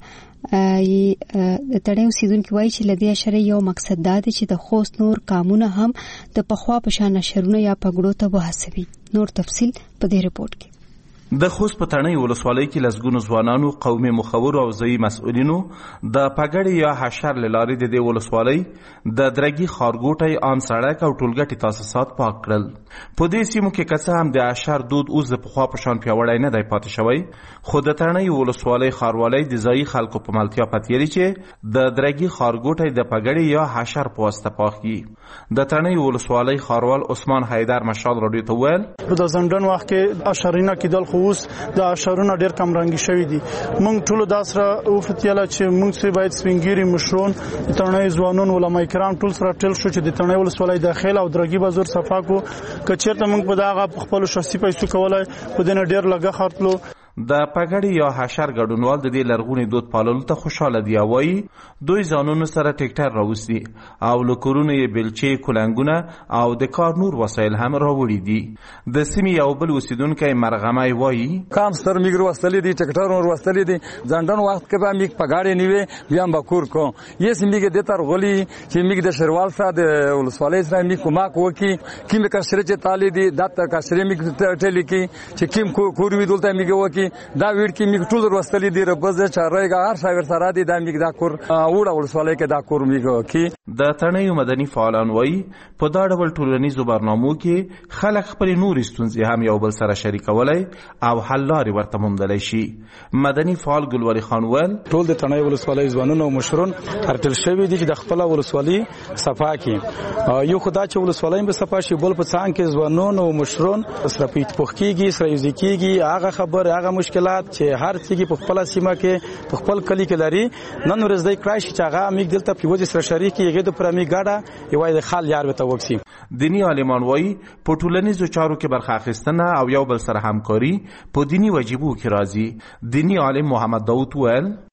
Speaker 1: د تړای اوسیدونکو وایي چې لدی اشره یو مقصد دا دی چې د خوست نور قانون هم د پخوا په شان شرونه یا پګړو ته وهڅوي نور تفصیل په دې رپورت کې
Speaker 3: د خوست په تڼۍ ولسوالۍ کې لسګونو ځوانانو قومي مخور او ځایي مسؤلینو د پګړې یا حشر لارې د دې ولسوالۍ د درګي خارګوټي عام سړک او ټولګټي تاسیسات پاک کړل په دې سیمو کې کڅه هم د حشر دود اوس د پخوا په شان پیوړی نه دی پاتې شوی خو د تڼۍ ولسوالۍ خاروالۍ د ځایي خلکو په ملتیا پاتېری چې د درګي خارګوټي د پګړې یا حشر په واسطه پاکي د تڼۍ ولسوالۍ خاروال عثمان حیدر مشال رادیو ته ویل
Speaker 5: په ځندن وخت کې اشرینه کېدل اوس د اشرونه ډېر کم رنګي شوی دي موږ ټول داسره او فتیاله چې موږ سه باید سپینګيري مشرون تڼۍ ځوانون علماء کرام ټول سره ټل شو چې د تڼۍ ولسوالۍ داخله او درګي بازار صفا کو کچېرته موږ په داغه خپل شخصي پیسو کولای په دې نه ډېر لګه خرطلو
Speaker 3: د پګړې یا حشر ګډونوال د دې لرغونی دود پاللو ته خوشاله دی وایي دوی ځانونو سره ټیکټر راوستي او لکورونه یې بلچې کولنګونه او د کار نور وسایل هم راوړي دي د سیمې یو بل اوسیدونکو مرغمای وایي
Speaker 23: کام سر میګر وستلې دي ټیکټر ور وستلې دي ځندن وخت کې به میګ پګاړې نیوي بیا بکور کو یې سیمې د تر غولي چې میګ د شروال سره د ولسوالۍ سره میګ کومه کوکي کیمه کسره چې تالي دي د کسره میګ ټلې کې چې کیم کوروي دلته میګ وکی دا ویډ کې میګ ټول وروستلې دی ربزه چارېګا هر شاور سره دی دا میګ دا کور وړه ولسوالۍ کې دا کور میګ کی
Speaker 3: د تڼۍ مدني فعالان وایي په دا ډول ټولنیزو برنامو کې خلک خپل نور ستونزې هم یو بل سره شریکولای او حل لارې ورته موندلی شي مدني فعال ګلوري خان ویل
Speaker 5: ټول د تڼۍ ولسوالۍ ځوانونو او مشرون هرتل شوی دي چې د خپل ولسوالۍ صفا کړي یو خدای چې ولسوالۍ به صفا شي بل په څنګ کې ځوانونو او مشرون سره پیټپخکیږي سره یوځکیږي هغه خبر هغه مشکلات چې هر څه په خپل سیمه کې په خپل کلی کې لري نن ورځ د کرایش چې هغه میګ دلته په وجه سره شریکي هغه د پرمی ګاډه یوای د خال یار وته وکسي
Speaker 3: دینی عالمان وایي په ټولنیزو چارو کې برخه اخیستنه او یو بل سره همکاري په دینی واجبو کې راځي دینی عالم محمد داوود ویل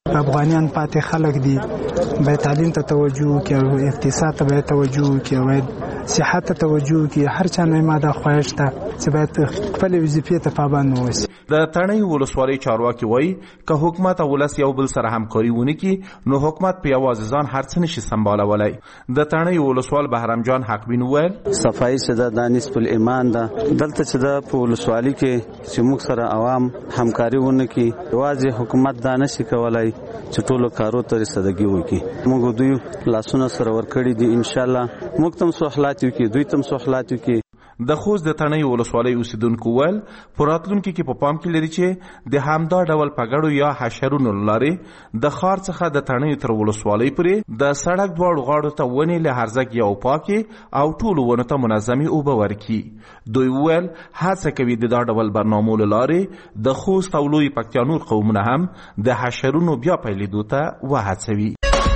Speaker 6: افغانان پاتې خلک دي، باید تعلیم ته توجه وکړي، اقتصاد ته باید توجه وکړي، باید صحت ته توجه وکړي. هر چا نه ماده خواهش ته چې باید خپل وظیفې ته پابند اوسي.
Speaker 3: د تڼۍ ولسوالۍ چارواکي وایي که حکومت او ولس یو بل سره همکاري ونه کړي نو حکومت په یوازې ځان هر څه نشي سمبالولی. د تڼۍ ولسوال بهرام جان حقبین وویل
Speaker 8: صفایي چې دا نصف الایمان ده. دلته چې دا په ولسوالۍ کې چې موږ سره عوام همکاري ونه کړي یوازې حکومت دا نشي کولای چې ټولو کارو ته رسیدګي وکړي. موږ دوی لاسونه سره ورکړي دي، ان شاء الله موږ تم سوحلات وکړي، دوی تم سوحلات وکړي.
Speaker 3: د خوست د تڼۍ ولسوالۍ اوسیدونکو ویل په راتلونکي کې په پام کې لري چې د همدا ډول پګړو یا حشرونو لارې د ښار څخه د تڼۍ تر ولسوالۍ پورې د سړک دواړو غاړو ته ونې له هرزګ یو پاکې او ټولو ونو ته منظمې اوبه ورکړي. دوی ویل هڅه کوي د دا ډول برنامو له لارې د خوست او لوی پکتیا نور قومونه هم د حشرونو بیا پیلېدو ته وهڅوي.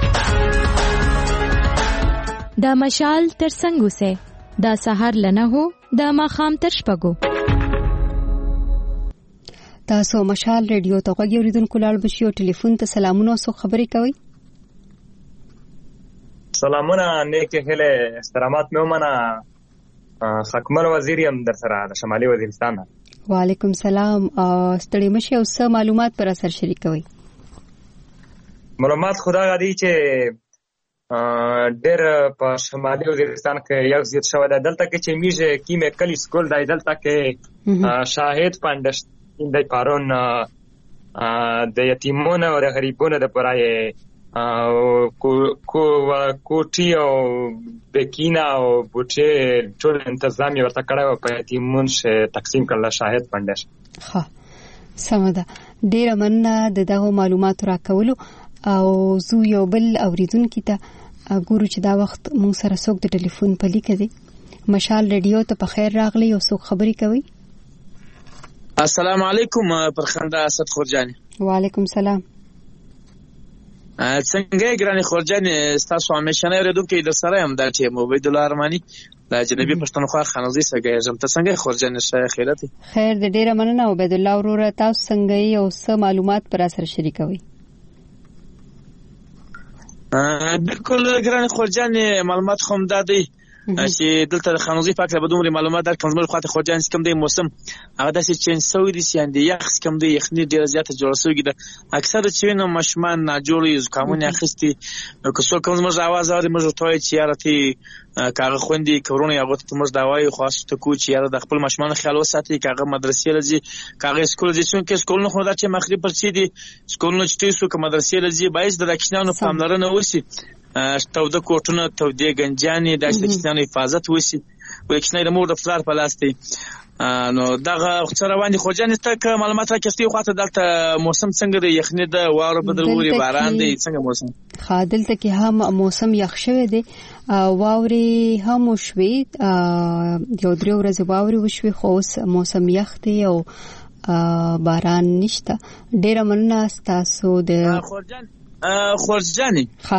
Speaker 4: د مشال ترڅنګ اوسئ. دا سحر لنه هو دا ماخام تر شپږو.
Speaker 1: تاسو مشال ریډیو ته غوږی اوریدونکو لاړ بشي او ټلیفون ته سلامونه او خبرې کوي.
Speaker 9: سلامونه، نیک هله احترامات مې ومنه. خکمل وزیر یم در سره د شمالي وزیرستان.
Speaker 1: وعلیکم سلام. ستړي مشه او څه معلومات پر اثر شریکوي.
Speaker 9: معلومات خدا غدي چې ډېر په شمالي وزیرستان کې یو زیات شوی دی. دلته کې چې میږه کیمیکل سکول دی، دلته کې شاهد پاندش د پارون د یتیمونو او د غریبونو د پرای کوټي او بکینا او بوټي ټول تنظیم ورته کړو په یتیمون شه تقسیم کړل شاهد پاندش.
Speaker 1: ها سمده، ډېر مننه د دغه معلوماتو راکولو. او زو یو بل اوریدونکو ته ګورو چې دا وخت مو سره څوک د ټلیفون په لیکه دی. مشال ریډیو ته په خیر راغلی او څوک خبرې کوي.
Speaker 24: السلام علیکم پرخنده اسد خورجانی.
Speaker 1: وعلیکم سلام.
Speaker 24: څنګه ګرانی خورجانی تاسو همیشنه اوریدونکو د سره هم د ټیم عبید الله ارمانی د جنبی پښتونخوا خانوزي سګیږم. ته څنګه خورجانی شه خیرت؟
Speaker 1: خیر د ډیره مننه عبید الله وروره. تاسو څنګه یې او څه معلومات پر اثر شریکوي؟
Speaker 24: بالکل ګران خورجان، معلومات خو هم دا دی چې دلته د خانوزي پاک له بدومره معلومات درکړم. زموږ خواته خورجان کوم دی موسم هغه داسې چینج شوی دی چې اند یخ کوم دی یخني ډیره زیاته جوړ شوی دی. اکثر چې نو مشمان نه جوړي زکامونه اخستي نو که څوک کوم زموږ आवाज اوري موږ ټوي چې یارتي کاغه خوندي کورونه یو ته موږ داوای خواسته کو چې یاره د خپل مشمان خیال وساتي. کاغه مدرسې لږی کاغه سکول دي چې سکول نه خو دا چې مخري پر چي دي سکول نه چې سو کوم مدرسې لږی بایز د راکښنانو پاملرنه وسی توده کوټونه توده گنجانې د کښنانو حفاظت وسی وکښنې د مور د فلار په لاس دی. نو دغه روان دي خو جان ته معلومات راکستي خواته دلته موسم څنګه دی؟ یخني د واورو بدلوري باران دی څنګه موسم؟
Speaker 1: خادلته کې هم موسم یخ شوی دی، واوري هم وشوي، یو درې ورځې واوري وشوي، خو اوس موسم یخ دی او باران نشته. ډیره مننه تاسو د
Speaker 24: خورجاني.
Speaker 1: ها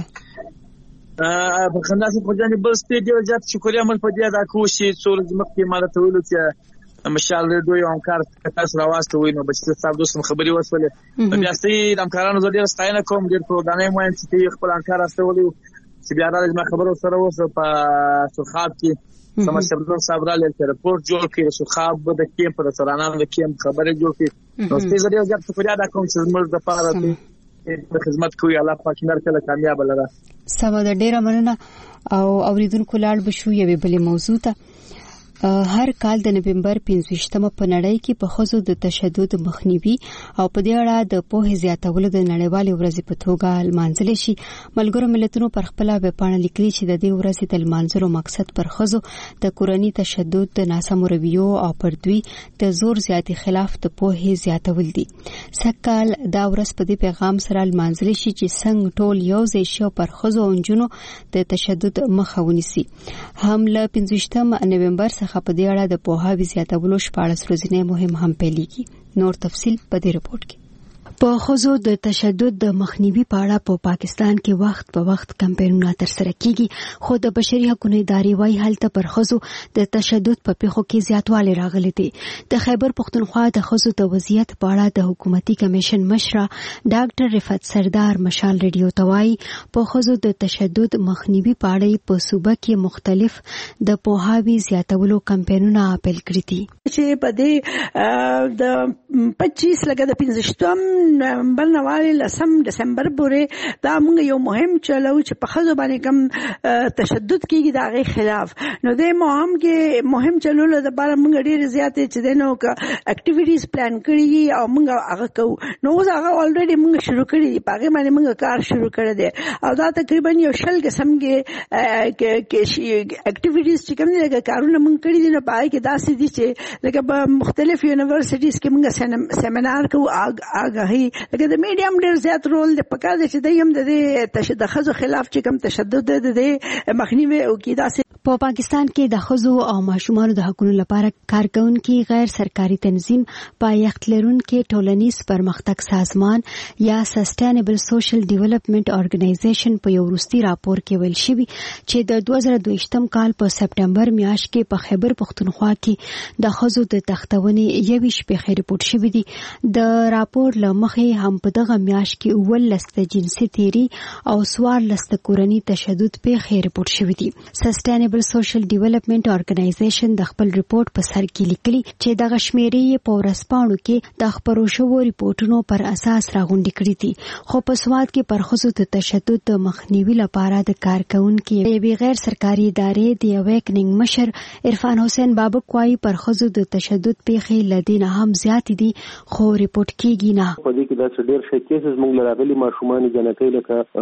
Speaker 24: په خنداسه خورجاني بل ستډیو زیات شکریا من په دې دا کوشي څول مخکې مال ته ویلو چې مشال دوی همکار تاسو راواسته وینو بچ تاسو دوستم خبري وسولې بیا سي همکارانو زه ډیر ستاینه کوم. ډیر پروګرامونه مو چې خپل همکار استولې چې بیا راځي ما خبرو سره وسه په سرخاب کې سم شبدون صبرال چې رپورټ جوړ کړي سرخاب د کیمپ پر سرانانو د کیمپ خبره جوړ کړي. نو ستاسو ډیر زیات شکریا دا کوم چې موږ د پاره خدمت کوي. الله پاک نرکله کامیاب لره.
Speaker 1: سم د ډیره مننه. او اوریدونکو لاړ بشو یوه بلې موضوع ته. هر کال د نومبر 15مه په نړۍ کې په ښځو د تشدد مخنیوي او په دې اړه د پوهې زیاتولو د نړیوالې ورځې په توګه لمانځل شي. ملګرو ملتونو پر خپل ویبپاڼه لیکلي چې د دې ورځې د لمانځلو مقصد پر ښځو د کورنۍ تشدد، د ناسمو رویو او پر دوی د زور زیاتي خلاف د پوهې زیاتول دي. سکهال دا ورځ په دې پیغام سره لمانځل شي چې څنګه ټول یو ځای شي پر ښځو او نجونو د تشدد مخه ونیسي. هم له 15 نومبر څخه په دې اړه د پوهاوي زیاتولو 14 ورځې مهم هم پیلېږي. نور تفصیل په دې رپورت کې. په ښځو د تشدد د مخنیوي په اړه په پاکستان کې وخت په وخت کمپاینونه ترسره کیږي، خو د بشري حقوقو ادارې وايي هلته پر ښځو د تشدد په پیښو کې زیاتوالی راغلی دی. د خیبر پښتونخوا د ښځو د وضعیت په اړه د حکومتي کمیشن مشره ډاکټر رفعت سردار مشال ریډیو ته وايي په ښځو د تشدد مخنیوي په اړه په صوبه کې مختلف د پوهاوي زیاتولو کمپاینونه پیل کړي دي
Speaker 2: چې په دې د 25 لکه د 15 نومبر نواله لسم دسمبر پورې دا موږ یو مهم چلو چې په خزو باندې کم تشدد کیږي دا غي خلاف نو د مهم چلو له لپاره موږ ډیر زیات چې دنو اکټیویټیز پلان کړی او موږ هغه کوو نو هغه الریډي موږ شروع کړی په هغه باندې موږ کار شروع کړی دی او دا تقریبا یو شل قسم کې اکټیویټیز چې کوم دي کارونه موږ کړی دي نو پای کې داسې دي چې لکه په مختلف یونیورسيټیز کې موږ سیمینار کوو آگاهی لکه د میډیم ډیر زیات رول د پکار دي چې د یم د تشدد خزو خلاف چې کوم تشدد د مخنیوي او کیدا
Speaker 1: په پاکستان کې د ښځو او ماشومانو د حقوقو لپاره کارکونکي غیر سرکاري تنظیم پایښت لرونکي ټولنیز پرمختګ سازمان یا سسټینبل سوشل ډیولپمنٹ ارګنایزیشن په یو وروستي راپور کې ویل شوی چې د 2022م کال په سپټمبر میاشت کې په خیبر پښتونخوا کې د ښځو د تختونې 21 پیښې ریپورت شوې دي. د راپور لمخې هم په دغه میاشت کې 19 جنسي تیری او 14 کورنی تشدد پیښې ریپورت شوې دي. سسټینبل سوشل ډیولپمنٹ ارګنایزیشن د خپل ریپورت په سر کې لیکلي چې د غشمیرې په ورسپاڼو کې د خبرو شوو ریپورتونو پر اساس راغونډې کړې دي خو په سواد کې پر ښځو د تشدد د مخنیوي لپاره د کارکونکو یوې غیر سرکاري ادارې د اویکنینګ مشر عرفان حسین بابک وايي پر ښځو د تشدد پیښې لدینه هم زیات دي خو ریپورت کیږي نه.
Speaker 7: په دې کې دا ډېر ښه کیسز موږ لراغلي ماشومان جنکۍ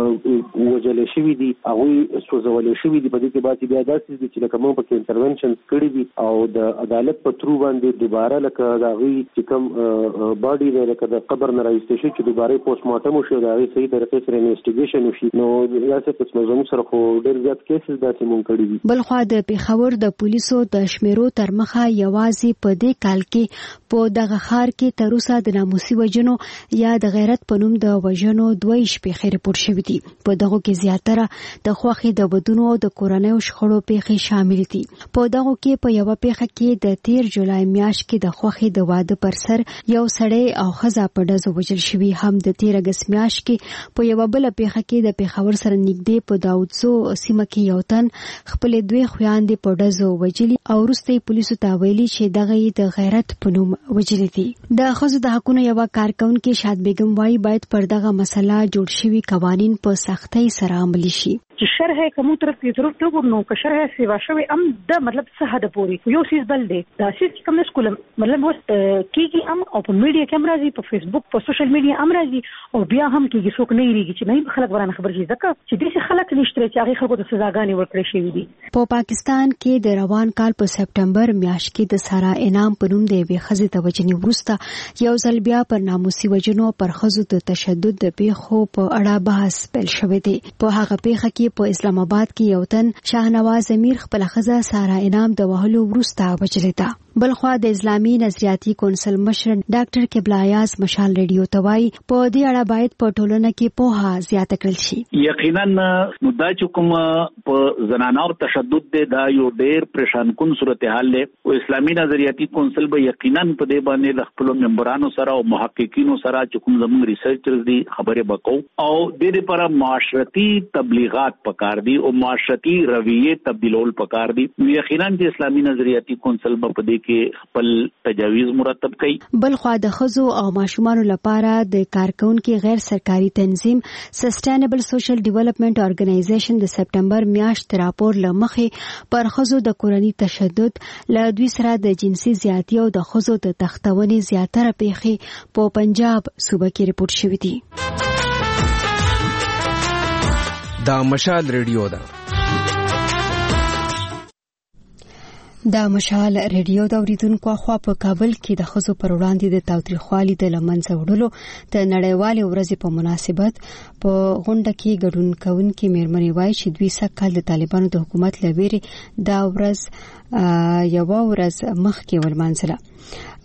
Speaker 7: لکه وجل شوی دي هغه سوزول شوی دي په دې کې باندې بیا داسې دي چې لکه موږ په انټرونشن کړی دي او د عدالت په ترو باندې دوباره لکه دا غي چې کوم باډي دی لکه د قبر نه راځي چې دوباره پوسټ مارټم وشي دا غي صحیح طریقې سره انویسټیګیشن وشي نو داسې په څه سره خو ډېر زیات کیسز داسې موږ کړی دي.
Speaker 1: بلخوا د پیښور د پولیسو د شمیرو تر مخه یوازې په دې کال کې په دغه ښار کې تر اوسه د ناموسي وجنو یا د غیرت په نوم د وژنو 22 پیښې ریپورت شوې دي. په دغه کې زیاتره د خوښۍ د ودونو او د کورنۍ شخړو پیښې شامل دي. په دغه کې په یو پیښه کې د 13 جولای میاشت کې د خوښۍ د واده پر سر یو سړی او ښځه په ډزو وژل شوي هم د 13 اگست میاشت کې په یو بل پیښه کې د پیښور سره نږدې په داودزو سیمه کې یو تن خپل دوی خويندې په ډزو وژلي او وروسته پولیسو ته ویلي چې دغه د غیرت په نوم وژلي دي. د ښځو د حقوقو یو کارکونکي شاد بیگم وايي باید پر دغه مسله جوړ شوي قوانین په سختۍ سره عملي شي.
Speaker 11: چې شرح کومو طرف کې ضرورت وګورنو که شرح سیوا شوی ام د مطلب څه حد پوري یو سیس بل دی دا سیس کوم سکول مطلب وست کیږي ام او په میډیا کې امراضي په فیسبوک په سوشل میډیا امراضي او بیا هم کیږي څوک نه یریږي چې نه خلک ورانه خبر شي ځکه چې دې خلک نشته چې هغه خلکو ته سزاګانې ورکړي شي دي.
Speaker 1: په پاکستان کې د روان کال په سپټمبر میاشت کې د سارا انعام په نوم د یوې ښځې د وژنې وروسته یو ځل بیا پر ناموسي وژنو پر ښځو د تشدد د پیښو په اړه بحث پیل شوی دی. په هغه پیښه کې په اسلام آباد کې یو تن شاهنواز امیر خپل ښځه سارا انعام د وهلو وروسته وژلې ده. بلخوا د اسلامي نظریاتي کونسل مشر ډاکټر قبله ایاز مشال ریډیو ته وايي په دې اړه باید په ټولنه کې پوهه زیاته کړل شي.
Speaker 12: یقینا نو دا چې کوم په زنانو تشدد دی دا یو ډېر پریشان کن صورتحال دی او اسلامي نظریاتي کونسل به یقینا په دې باندې د خپل ممبرانو سره او محققینو سره چې کوم زموږ ریسرچرز دي خبرې وکړو او د دې لپاره معاشرتي تبلیغات پکار دي او معاشرتي رویه تبدیلول پکار دي. یقینا د اسلامي نظریاتي کونسل په دې کې خپل تجاویز مرتب کړي.
Speaker 1: بلخوا د ښځو او ماشومانو لپاره د کارکونکو غیر سرکاري تنظیم سسټینبل سوشل ډیولپمنٹ ارګنایزیشن د سپټمبر میاشت راپور لمخې پر ښځو د کورنی تشدد له دوی سره د جنسي زیاتی او د ښځو د تختونې زیاتره پیښې په پنجاب صوبه کې ریپورت شوې دي.
Speaker 25: دا مشال ریډیو ده.
Speaker 1: دا مشال ریډیو د اوریدونکو خوا په کابل کې د ښځو پر وړاندې د تاوتریخوالي د لمنځه وړلو د نړیوالې ورځې په مناسبت په غونډه کې ګډون کوونکي مېرمنې وایي چې دوی سږ د طالبانو د حکومت له ویرې دا ورځ یوه ورځ مخکې ولمانځله.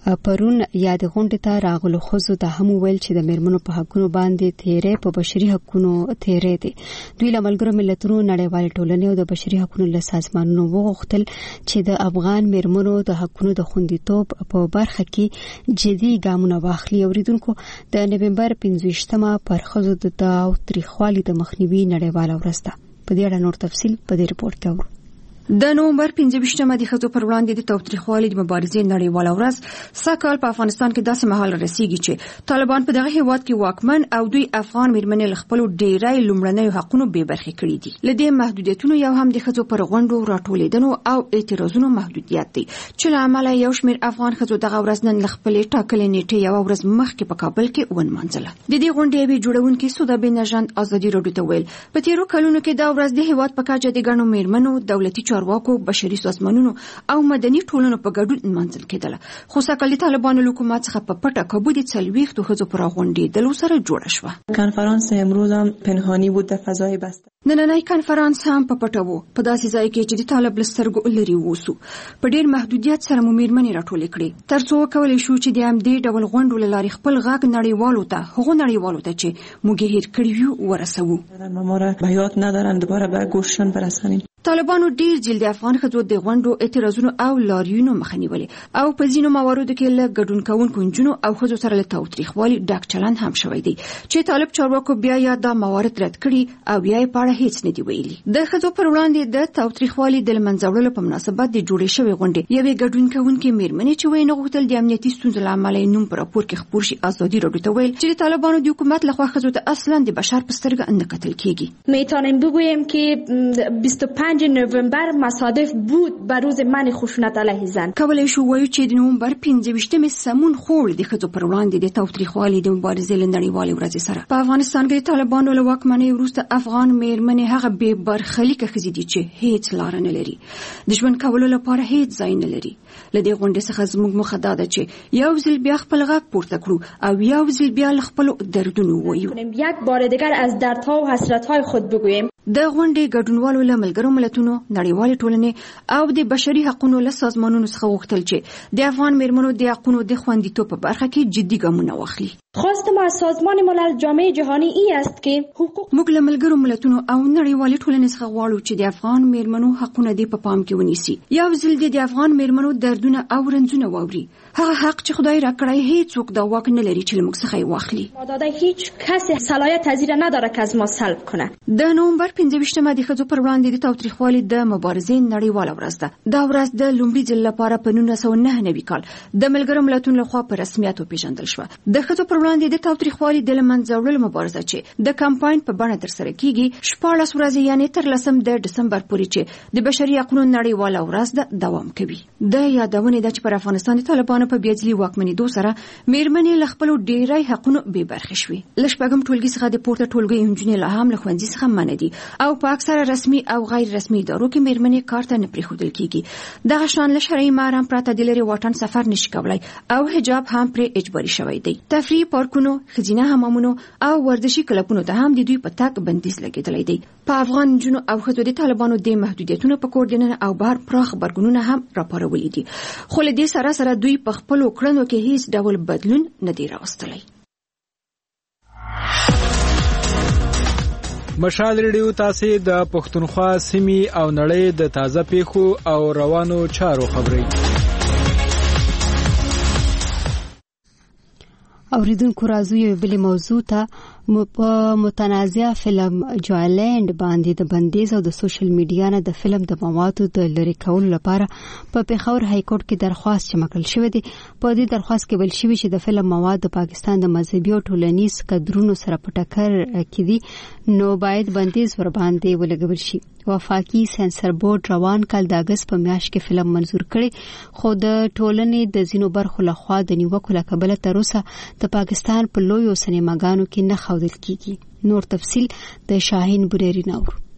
Speaker 1: پرون یاد غونډې ته راغلو ښځو ته هم ویل چې د میرمنو په حقونو باندې تیرې په بشري حقونو تیرې دي. دوی له ملګرو ملتونو نړیوال ټولنې او د بشري حقونو له سازمانونو وغوښتل چې د افغان میرمنو د حقونو د خوندیتوب په برخه کې جدي ګامونه واخلي. اوریدونکو د نومبر 15مه پر ښځو د تاوتریخوالي د مخنیوي نړیواله ورځ ده. په دې اړه نور تفصیل په دې ریپورت کې اورو.
Speaker 10: د نومبر 15مه د ښځو پر وړاندې د تاوتریخوالي د مبارزې نړیواله ورځ سږکال په افغانستان کې داسې مهال رسیږي چې طالبان په دغه هیواد کې واکمن او دوی افغان میرمنې له خپلو ډیری لومړنیو حقونو بې برخې کړي دي. له دې محدودیتونو یو هم د ښځو پر غونډو راټولیدنو او اعتراضونو محدودیت دی چې له امله یو شمېر افغان ښځو دغه ورځ نن له خپلې ټاکلې نیټې یوه ورځ مخکې په کابل کې ونمانځله. د دې غونډې یوې جوړونکي سودا بېنژاد ازادي راډیو ته ویل په تېرو کلونو کې دا ورځ د هیواد په کچه د ګڼو میرمنو دولتي چارواکو بشري سازمانونو او مدني ټولنو په ګډون نمانځل کېدله. خو سږکال د طالبانو له حکومت څخه په پټه کابو د 40 ښځو پر غونډېدلو سره جوړه شوه.
Speaker 13: کنفرانس امروز هم پنهانی بود در فضای بسته.
Speaker 10: نننی کنفرانس هم په پټه وو په داسې ځای کې چې د طالب له سترګو لرې ووسو. په ډېر محدودیت سره مو میرمنې راټولې کړې تر څو وکولی شو چې د همدې ډول غونډو له لارې خپل غږ نړیوالو ته هغو نړیوالو ته چې موږ یې هېر کړي یو ورسوو.
Speaker 13: ما را به یاد ندارن دوباره به گوششان برسانیم.
Speaker 10: طالبانو ډیر جلد افغان ښځو د غونډو اعتراضونو او لاریونو مخه نیولې او په ځینو مواردو کې له ګډون کوونکو نجونو او ښځو سره له تاوتریخوالي ډک چلند هم شوی دی چې طالب چارواکو بیا یا دا موارد رد کړي او بیا یې په اړه هیڅ نه دی ویلي. د ښځو پر وړاندې د تاوتریخوالي د له منځه وړلو په مناسبت د جوړې شوې غونډې یوې ګډون کوونکې میرمنې چې ویې نه غوښتل د امنیتي ستونزو له امله یې نوم په راپور کې خپور شي ازادي راډیو ته ویل چې د طالبانو د حکومت لخوا ښځو ته اصلا د بشر په سترګه نه کتل کېږي.
Speaker 14: میتونیم بگوییم که 25 نوامبر مصادف بود بر روز من خشونت علیه زن.
Speaker 10: کولای شو وایو چې د نومبر 15مه سمون خور د ښځو پر وړاندې د تاوتریخوالي د مبارزې له نړیوالې ورځې سره په افغانستان کې د طالبانو له واکمنۍ وروسته افغان میرمنې هغه بې برخلیکه ښځې دي چې هیڅ لاره نه لري د ژوند کولو لپاره هیڅ ځای نه لري. له دې غونډې څخه زموږ موخه دا ده چې یو ځل بیا خپل غږ پورته کړو او یو ځل بیا له خپلو دردونو ووایو.
Speaker 14: یک بار دیگر از دردها و حسرتهای خود بگوییم.
Speaker 10: د غونډې ګډونوالو له ملګرو ملتونو نړیوالې ټولنې او د بشري حقوقو له سازمانونو څخه غوښتل چې د افغان میرمنو د حقوقو د خوندیتوب په برخه کې جدي ګامونه واخلي.
Speaker 14: خواست ما از سازمان ملل جامعه جهانی ای است که حقوق
Speaker 10: موږ له ملګرو ملتونو او نړیوالې ټولنې څخه غواړو چې د افغان میرمنو حقونه دې په پام کې ونیسي. یو ځل د افغان میرمنو دردونه او رنځونه واوري. هغه حق چې خدای راکړی هیڅوک دا واک نه لري چې موږ څخه یې واخلي.
Speaker 14: داده هیچ کس صلاحیت پذیر نداره که از ما سلب کنه.
Speaker 10: د نومبر 15مه د ښځو پر وړاندې د تاوتریخوالي د مبارزې نړیواله ورځ ده. دا ورځ د لومړي ځل لپاره په 1999 کال د ملګرو ملتونو لخوا په رسمیت وپیژندل شوه. د ښځو پر وړاندې د تاوتریخوالي د له منځه وړلو مبارزه چې د کمپاین په بڼه ترسره کیږي 14 ورځې یعنې تر 10 د ډسمبر پورې چې د بشري حقوقو نړیواله ورځ ده دوام کوي. د یادونه ده چې پر افغانستان د طالبانو په بیا ځلي واکمنېدو سره میرمنې له خپلو ډیری حقونو بې برخې شوې. له شپږم ټولګي څخه د پورته ټولګي نجونې لا هم له ښوونځي څخه منع دي او په اکثره رسمي او غیر رسمي ادارو کې میرمنې کار ته نه پرېښودل کیږي. دغه شان له شرعي مهر هم پرته د لرې واټن سفر نشي کولای او حجاب هم پرې اجباري شوی دی. تفریح پارکونو، ښځینه حمامونو او ورزشي کلبونو ته هم د دوی په تګ بندیز لګېدلی دی. په افغان نجونو او ښځو د طالبانو د محدودیتونو په کور دننه او بهر پراخ غبرګونونه هم راپارولي دي. خو له دې سره سره دوی په خپلو کړنو کې هیڅ ډول بدلون نه دی راوستلی.
Speaker 25: مشال ریډیو تاسو د پښتونخوا سیمې او نړۍ د تازه پیښو او روانو چارو خبري
Speaker 1: اوریدونکو راځو یو بل موضوع ته په متنازع فلم جوالند باندې د بندیز او د سوشل میډیا نه د فلم د موادو د لری کولو لپاره په پیښور های کورټ کې درخواست چمکل شوې ده. په دې درخواست کې ویل شوی چې د فلم مواد د پاکستان د مذهبي او ټولنیز کډرونو سره په ټکر کې دي نو باید بندیز ور باندې ولګول شي. وفاقي سنسر بورډ روان کال د اگست په میاشت کې فلم منزور کړي خو د ټولنې د زینو برخو لخوا د نیوکو لکبله تر اوسه د پاکستان په لویو سینماګانو کې نه ښودل کیږي. نور تفصیل د شاهین بریری نور.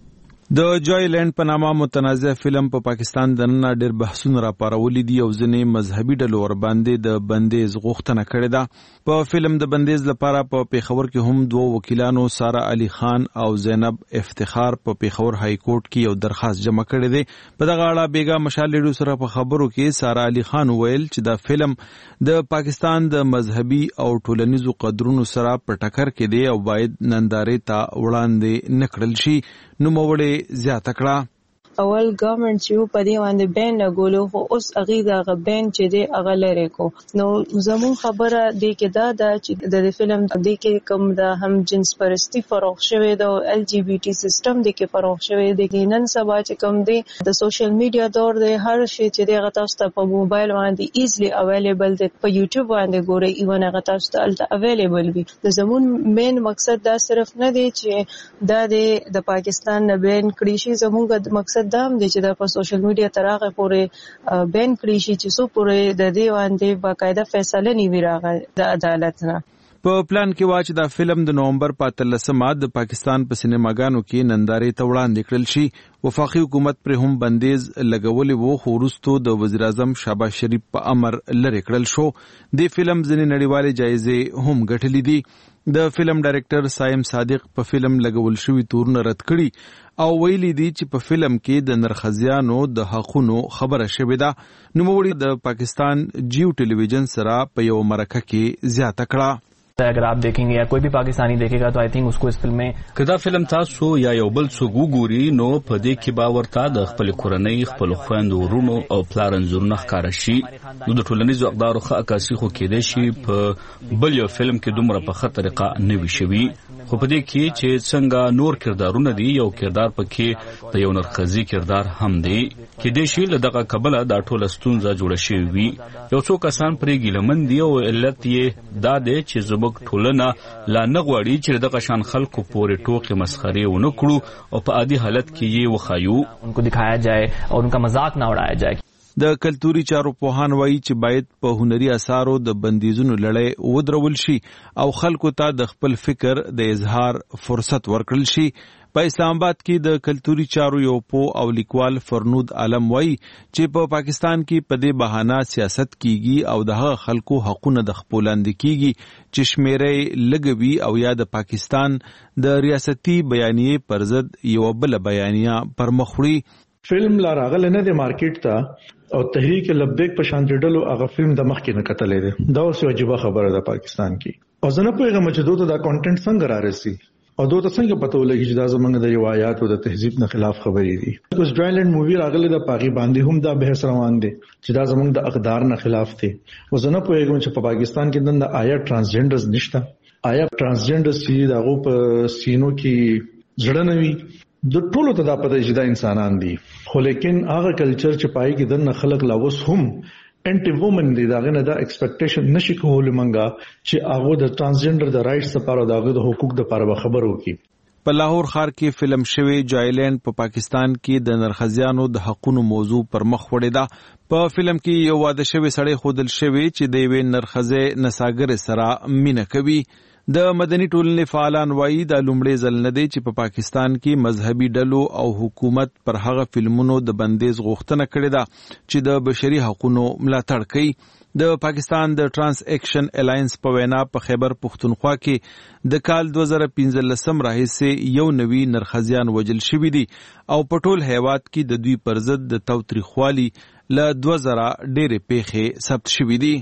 Speaker 15: د جوایلند په نامه متنازع فلم په پاکستان دننه ډېر بحثونه راپارولي دي او ځینې مذهبي ډلو ورباندې د بندیز غوښتنه کړې ده. په فلم د بندیز لپاره په پیښور کې هم دوه وکیلانو سارا علي خان او زینب افتخار په پیښور های کورټ کې یو درخواست جمع کړی دی. په دغه اړه بیګا مشال ریډیو سره په خبرو کې سارا علي خان ویل چې دا فلم د پاکستان د مذهبي او ټولنیزو قدرونو سره په ټکر کې دی او باید نندارې ته وړاندې نه کړل شي. نوموړې زیاته کړه
Speaker 13: اول گورنمنت چې په دې باندې بین لګولو خو اوس هغه د بین چې دی هغه لري کو نو زمون خبره دی کې دا چې د فلم دی کې کوم د هم جنس پرستی فروغ شوی د ال جی بی ټي سیستم دی کې فروغ شوی دی. نن سبا چې کوم دی د سوشل میډیا دور دی هر شی چې دی غته تاسو په موبایل باندې ایزلی اویلیبل دی په یوټیوب باندې ګورئ ایون غته تاسو ته اویلیبل وي. د زمون مین مقصد دا صرف نه دی چې دا د پاکستان نه بین کړی شي. زموږ مقصد دام دي چې د سوشل میډیا ترغه پورې بین کړی شي چې سو پورې د دې باندې باقاعده فیصله نیوي راغی د عدالت نه.
Speaker 15: په پلان کې واچ دا فلم د نومبر 14 د پاکستان په سینماګانو کې نندارې ته وړاندې کړل شي. وفاقي حکومت پر هم بندیز لګولې وو خو وروسته د وزیر اعظم شهباز شریف په امر لرې کړل شو. د فلم ځینې نړیوالې جایزې هم ګټلې دي. د فلم ډایرکټر سایم صادق په فلم لګول شوی تورونه رد کړي او ویلي دي چې په فلم کې د نرخزیانو د حقونو خبره شوې ده. نوموړي د پاکستان جیو ټلویزیون سره په یو مرکه کې زیاته کړه
Speaker 16: اگر آپ دیکھیں گے یا کوئی بھی پاکستانی دیکھے گا تو آئی تھنک اس کو اس فلم میں
Speaker 20: کدا فلم تاسو یا یو بل څوک وګوري نو په دې کې باور تا د خپل کورنۍ خپل خويندو ورونو او پلارنځورونه ښکارا شي. نو د ټولنیزو اقدارو ښه عکاسي خو کېدای شي په بل یو فلم کې دومره په ښه طریقه نه وي شوي. خو په دې کې چې څنګه نور کردارونه دي یو کردار پکې د یو نرخزي کردار هم دی کېدای شي له دغه کبله دا ټوله ستونزه جوړه شوې وي. یو څو کسان پرې ګیلمن دي او علت یې دا دی چې ټولنه لا نه غواړي چې دغه شان خلکو پورې ټوکې مسخرې ونه کړو او په عادي حالت کې یې وخایو
Speaker 16: ان کو دکھایا جائے اور ان کا مذاق نہ اڑایا جائے.
Speaker 15: د کلتوري چارو پوهان وایي چې باید په هنري اثارو د بندیزونو لړۍ ودرول شي او خلکو ته د خپل فکر د اظهار فرصت ورکړل شي. په اسلام آباد کې د کلتوري چارو یو پو او لیکوال فرنود عالم وایي چې په پاکستان کې په دې بهانه سیاست کیږي او د هغه خلکو حقونه د خپلولاندې کیږي چې شمیرې لګوي او یا د پاکستان د ریاستي بیانیې پر ضد یو بل بیانیه پر مخ وړي.
Speaker 17: فلم لا راغله نه د مارکیټ ته او تحریک لبیک په شان ډلو هغه فلم د مخ کې نه کتلې ده. دا اوس یو عجیب خبره ده پاکستان کې او زه نه پوهیږم چې دوی دا کانټینټ څنګه رارسي او دوی ته څنګه پته ولګي چې دا زمونږ د روایت او د تهذیب نه خلاف خبرې دي. اوس جوایلند مووی راغله د پاغي باندې هم دا بحث روان دي چې دا زمونږ د اقدار نه خلاف دي. او زه نه پوهیږم چې په پاکستان کې د آیا ترانسجنډرز نشته آیا ترانسجنډرز چې دغه په سینو کې ځړ نه وي د ټولو ته دا پته چې دا انسانان دي. خو لیکن هغه کلچر چې پای کې د خلک لا اوس هم انټي وومن دي داغه نه دا ایکسپیکټیشن نشي کولای منګه چې هغه د ترانسجنډر د رائټس لپاره داغه د حقوق لپاره خبرو کی.
Speaker 15: په لاهور ښار کې فلم شوی جوایلند په پاکستان کې د نرخزیانو د حقونو موضوع پر مخ وړي ده. په فلم کې یو واده شوی سړی خودل شوی چې د یوې نرخزه نساګر سره مینه کوي. د مدني ټولنې فعالان وایي دا لومړی ځل نه دی چې په پاکستان کې مذهبي ډلو او حکومت پر هغه فلمونو د بندیز غوښتنه کړې ده چې د بشري حقوقو ملاتړ کوي. د پاکستان د ټرانس ایکشن الاینس په وینا په خیبر پختونخوا کې د کال 2015 راهیسې یو نوی نرخزیان وجل شوی دي او په ټول هیواد کې د دوی پر ضد د تاوتریخوالي له 2000 ډېرې پیښې ثبت شوې دي.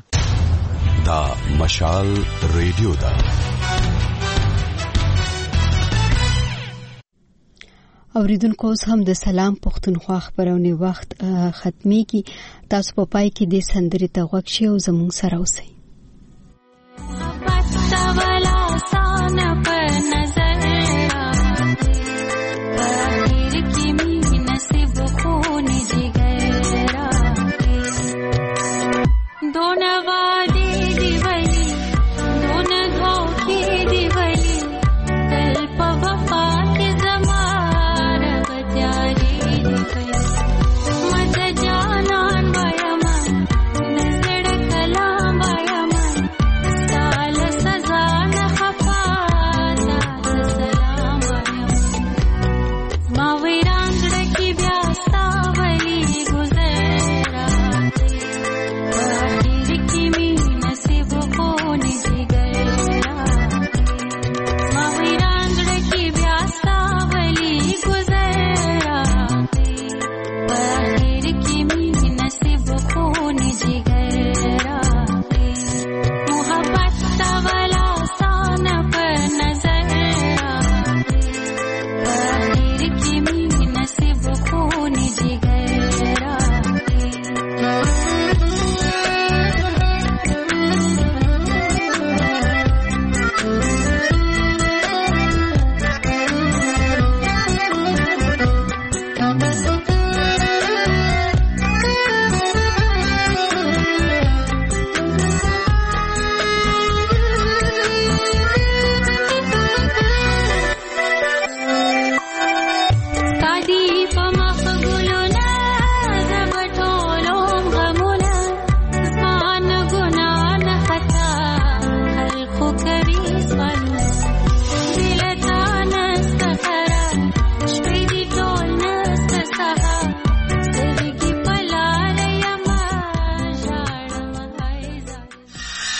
Speaker 18: دا مشال ریډیو ده.
Speaker 1: اوریدونکو اوس هم د سلام پښتونخوا خبرونه وخت ختميږي. تاسو په پای کې د سندرې ته غوږ شئ او زموږ سره اوسئ.
Speaker 5: زماني